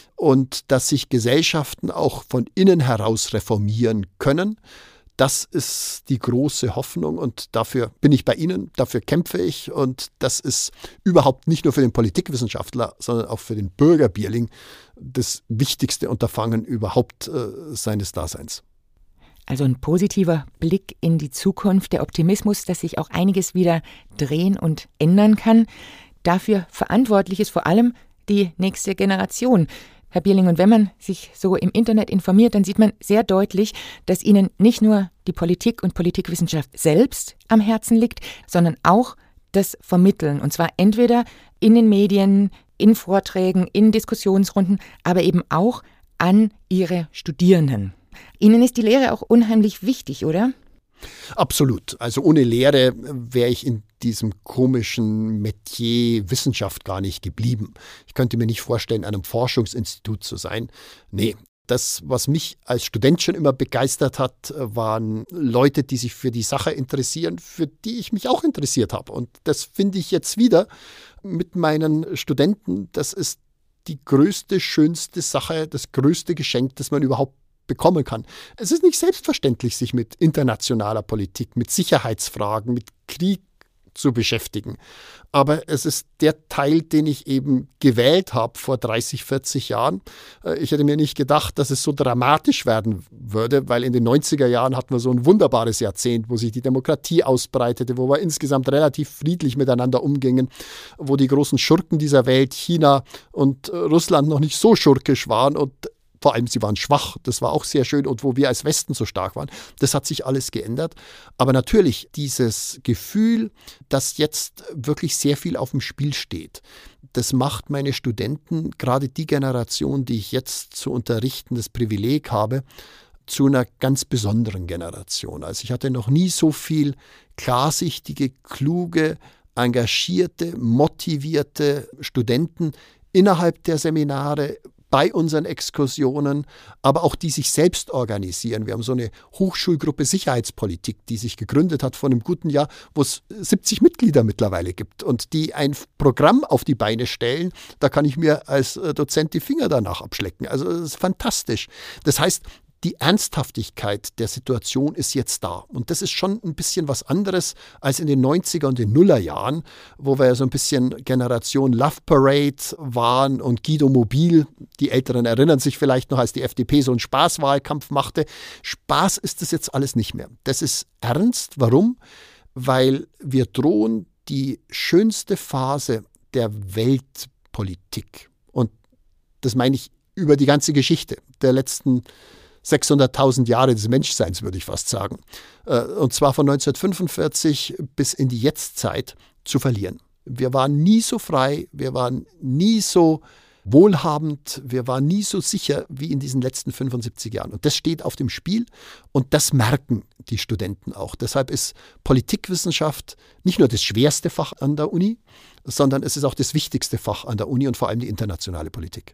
B: und dass sich Gesellschaften auch von innen heraus reformieren können. Das ist die große Hoffnung und dafür bin ich bei Ihnen, dafür kämpfe ich und das ist überhaupt nicht nur für den Politikwissenschaftler, sondern auch für den Bürger Bierling das wichtigste Unterfangen überhaupt äh, seines Daseins.
A: Also ein positiver Blick in die Zukunft, der Optimismus, dass sich auch einiges wieder drehen und ändern kann. Dafür verantwortlich ist vor allem die nächste Generation. Herr Bierling, und wenn man sich so im Internet informiert, dann sieht man sehr deutlich, dass Ihnen nicht nur die Politik und Politikwissenschaft selbst am Herzen liegt, sondern auch das Vermitteln. Und zwar entweder in den Medien, in Vorträgen, in Diskussionsrunden, aber eben auch an Ihre Studierenden. Ihnen ist die Lehre auch unheimlich wichtig, oder?
B: Absolut. Also ohne Lehre wäre ich in diesem komischen Metier Wissenschaft gar nicht geblieben. Ich könnte mir nicht vorstellen, an einem Forschungsinstitut zu sein. Nee, das, was mich als Student schon immer begeistert hat, waren Leute, die sich für die Sache interessieren, für die ich mich auch interessiert habe. Und das finde ich jetzt wieder mit meinen Studenten. Das ist die größte, schönste Sache, das größte Geschenk, das man überhaupt bekommen kann. Es ist nicht selbstverständlich, sich mit internationaler Politik, mit Sicherheitsfragen, mit Krieg zu beschäftigen. Aber es ist der Teil, den ich eben gewählt habe vor dreißig, vierzig Jahren. Ich hätte mir nicht gedacht, dass es so dramatisch werden würde, weil in den neunziger Jahren hatten wir so ein wunderbares Jahrzehnt, wo sich die Demokratie ausbreitete, wo wir insgesamt relativ friedlich miteinander umgingen, wo die großen Schurken dieser Welt, China und Russland, noch nicht so schurkisch waren und vor allem, sie waren schwach, das war auch sehr schön und wo wir als Westen so stark waren. Das hat sich alles geändert. Aber natürlich dieses Gefühl, dass jetzt wirklich sehr viel auf dem Spiel steht, das macht meine Studenten, gerade die Generation, die ich jetzt zu unterrichten, das Privileg habe, zu einer ganz besonderen Generation. Also ich hatte noch nie so viel klarsichtige, kluge, engagierte, motivierte Studenten innerhalb der Seminare, bei unseren Exkursionen, aber auch die sich selbst organisieren. Wir haben so eine Hochschulgruppe Sicherheitspolitik, die sich gegründet hat vor einem guten Jahr, wo es siebzig Mitglieder mittlerweile gibt und die ein Programm auf die Beine stellen. Da kann ich mir als Dozent die Finger danach abschlecken. Also das ist fantastisch. Das heißt, die Ernsthaftigkeit der Situation ist jetzt da. Und das ist schon ein bisschen was anderes als in den neunziger und den Nullerjahren, wo wir ja so ein bisschen Generation Love Parade waren und Guido Mobil, die Älteren erinnern sich vielleicht noch, als die F D P so einen Spaßwahlkampf machte. Spaß ist das jetzt alles nicht mehr. Das ist ernst. Warum? Weil wir drohen die schönste Phase der Weltpolitik. Und das meine ich über die ganze Geschichte der letzten sechshunderttausend Jahre des Menschseins, würde ich fast sagen. Und zwar von neunzehnhundertfünfundvierzig bis in die Jetztzeit zu verlieren. Wir waren nie so frei, wir waren nie so wohlhabend, wir waren nie so sicher wie in diesen letzten fünfundsiebzig Jahren. Und das steht auf dem Spiel und das merken die Studenten auch. Deshalb ist Politikwissenschaft nicht nur das schwerste Fach an der Uni, sondern es ist auch das wichtigste Fach an der Uni und vor allem die internationale Politik.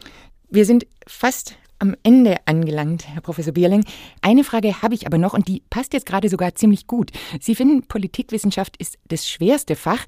A: Wir sind fast am Ende angelangt, Herr Professor Bierling. Eine Frage habe ich aber noch und die passt jetzt gerade sogar ziemlich gut. Sie finden, Politikwissenschaft ist das schwerste Fach.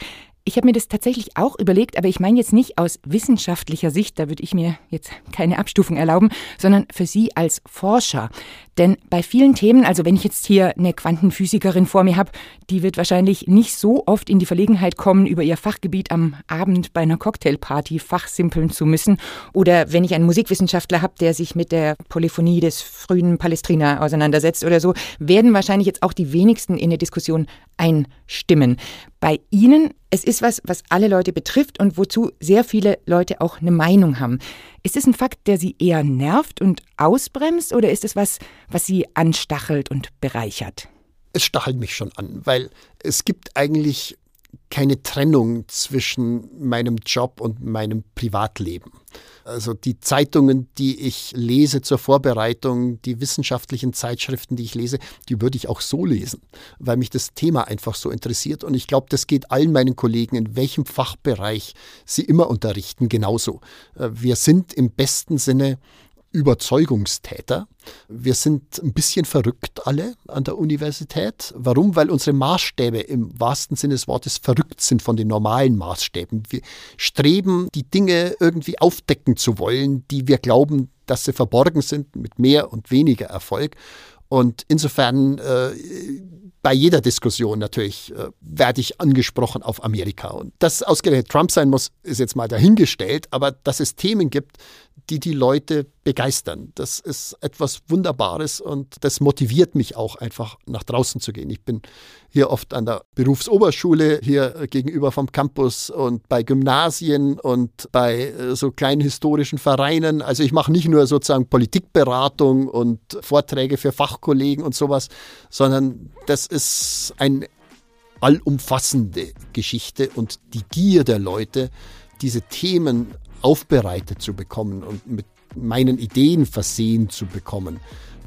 A: Ich habe mir das tatsächlich auch überlegt, aber ich meine jetzt nicht aus wissenschaftlicher Sicht, da würde ich mir jetzt keine Abstufung erlauben, sondern für Sie als Forscher. Denn bei vielen Themen, also wenn ich jetzt hier eine Quantenphysikerin vor mir habe, die wird wahrscheinlich nicht so oft in die Verlegenheit kommen, über ihr Fachgebiet am Abend bei einer Cocktailparty fachsimpeln zu müssen. Oder wenn ich einen Musikwissenschaftler habe, der sich mit der Polyphonie des frühen Palestrina auseinandersetzt oder so, werden wahrscheinlich jetzt auch die wenigsten in eine Diskussion einstimmen. Bei Ihnen, es ist was, was alle Leute betrifft und wozu sehr viele Leute auch eine Meinung haben. Ist es ein Fakt, der Sie eher nervt und ausbremst oder ist es was, was Sie anstachelt und bereichert?
B: Es stachelt mich schon an, weil es gibt eigentlich keine Trennung zwischen meinem Job und meinem Privatleben. Also die Zeitungen, die ich lese zur Vorbereitung, die wissenschaftlichen Zeitschriften, die ich lese, die würde ich auch so lesen, weil mich das Thema einfach so interessiert. Und ich glaube, das geht allen meinen Kollegen, in welchem Fachbereich sie immer unterrichten, genauso. Wir sind im besten Sinne Überzeugungstäter. Wir sind ein bisschen verrückt alle an der Universität. Warum? Weil unsere Maßstäbe im wahrsten Sinne des Wortes verrückt sind von den normalen Maßstäben. Wir streben, die Dinge irgendwie aufdecken zu wollen, die wir glauben, dass sie verborgen sind, mit mehr und weniger Erfolg. Und insofern äh, bei jeder Diskussion natürlich äh, werde ich angesprochen auf Amerika. Und dass ausgerechnet Trump sein muss, ist jetzt mal dahingestellt. Aber dass es Themen gibt, die die Leute begeistern, das ist etwas Wunderbares und das motiviert mich auch einfach nach draußen zu gehen. Ich bin hier oft an der Berufsoberschule, hier gegenüber vom Campus und bei Gymnasien und bei so kleinen historischen Vereinen. Also ich mache nicht nur sozusagen Politikberatung und Vorträge für Fachkollegen und sowas, sondern das ist eine allumfassende Geschichte und die Gier der Leute, diese Themen aufbereitet zu bekommen und mit meinen Ideen versehen zu bekommen.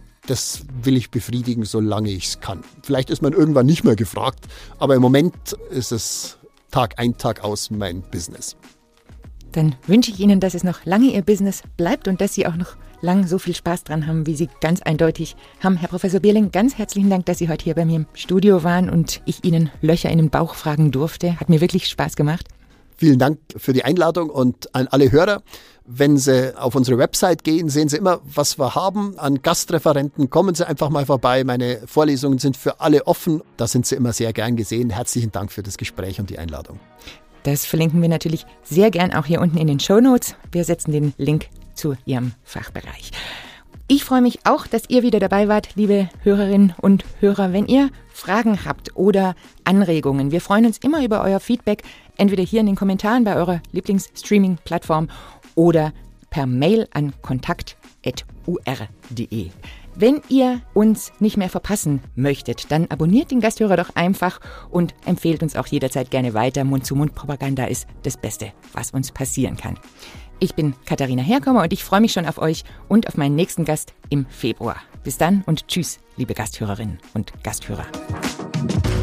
B: Das will ich befriedigen, solange ich es kann. Vielleicht ist man irgendwann nicht mehr gefragt, aber im Moment ist es Tag ein, Tag aus mein Business.
A: Dann wünsche ich Ihnen, dass es noch lange Ihr Business bleibt und dass Sie auch noch lang so viel Spaß dran haben, wie Sie ganz eindeutig haben. Herr Professor Bierling, ganz herzlichen Dank, dass Sie heute hier bei mir im Studio waren und ich Ihnen Löcher in den Bauch fragen durfte. Hat mir wirklich Spaß gemacht.
B: Vielen Dank für die Einladung und an alle Hörer. Wenn Sie auf unsere Website gehen, sehen Sie immer, was wir haben an Gastreferenten. Kommen Sie einfach mal vorbei. Meine Vorlesungen sind für alle offen. Da sind Sie immer sehr gern gesehen. Herzlichen Dank für das Gespräch und die Einladung.
A: Das verlinken wir natürlich sehr gern auch hier unten in den Shownotes. Wir setzen den Link zu Ihrem Fachbereich. Ich freue mich auch, dass ihr wieder dabei wart, liebe Hörerinnen und Hörer. Wenn ihr Fragen habt oder Anregungen, wir freuen uns immer über euer Feedback, entweder hier in den Kommentaren bei eurer Lieblingsstreaming-Plattform oder per Mail an kontakt at u r punkt d e. Wenn ihr uns nicht mehr verpassen möchtet, dann abonniert den Gasthörer doch einfach und empfehlt uns auch jederzeit gerne weiter. Mund-zu-Mund-Propaganda ist das Beste, was uns passieren kann. Ich bin Katharina Herkommer und ich freue mich schon auf euch und auf meinen nächsten Gast im Februar. Bis dann und tschüss, liebe Gasthörerinnen und Gasthörer.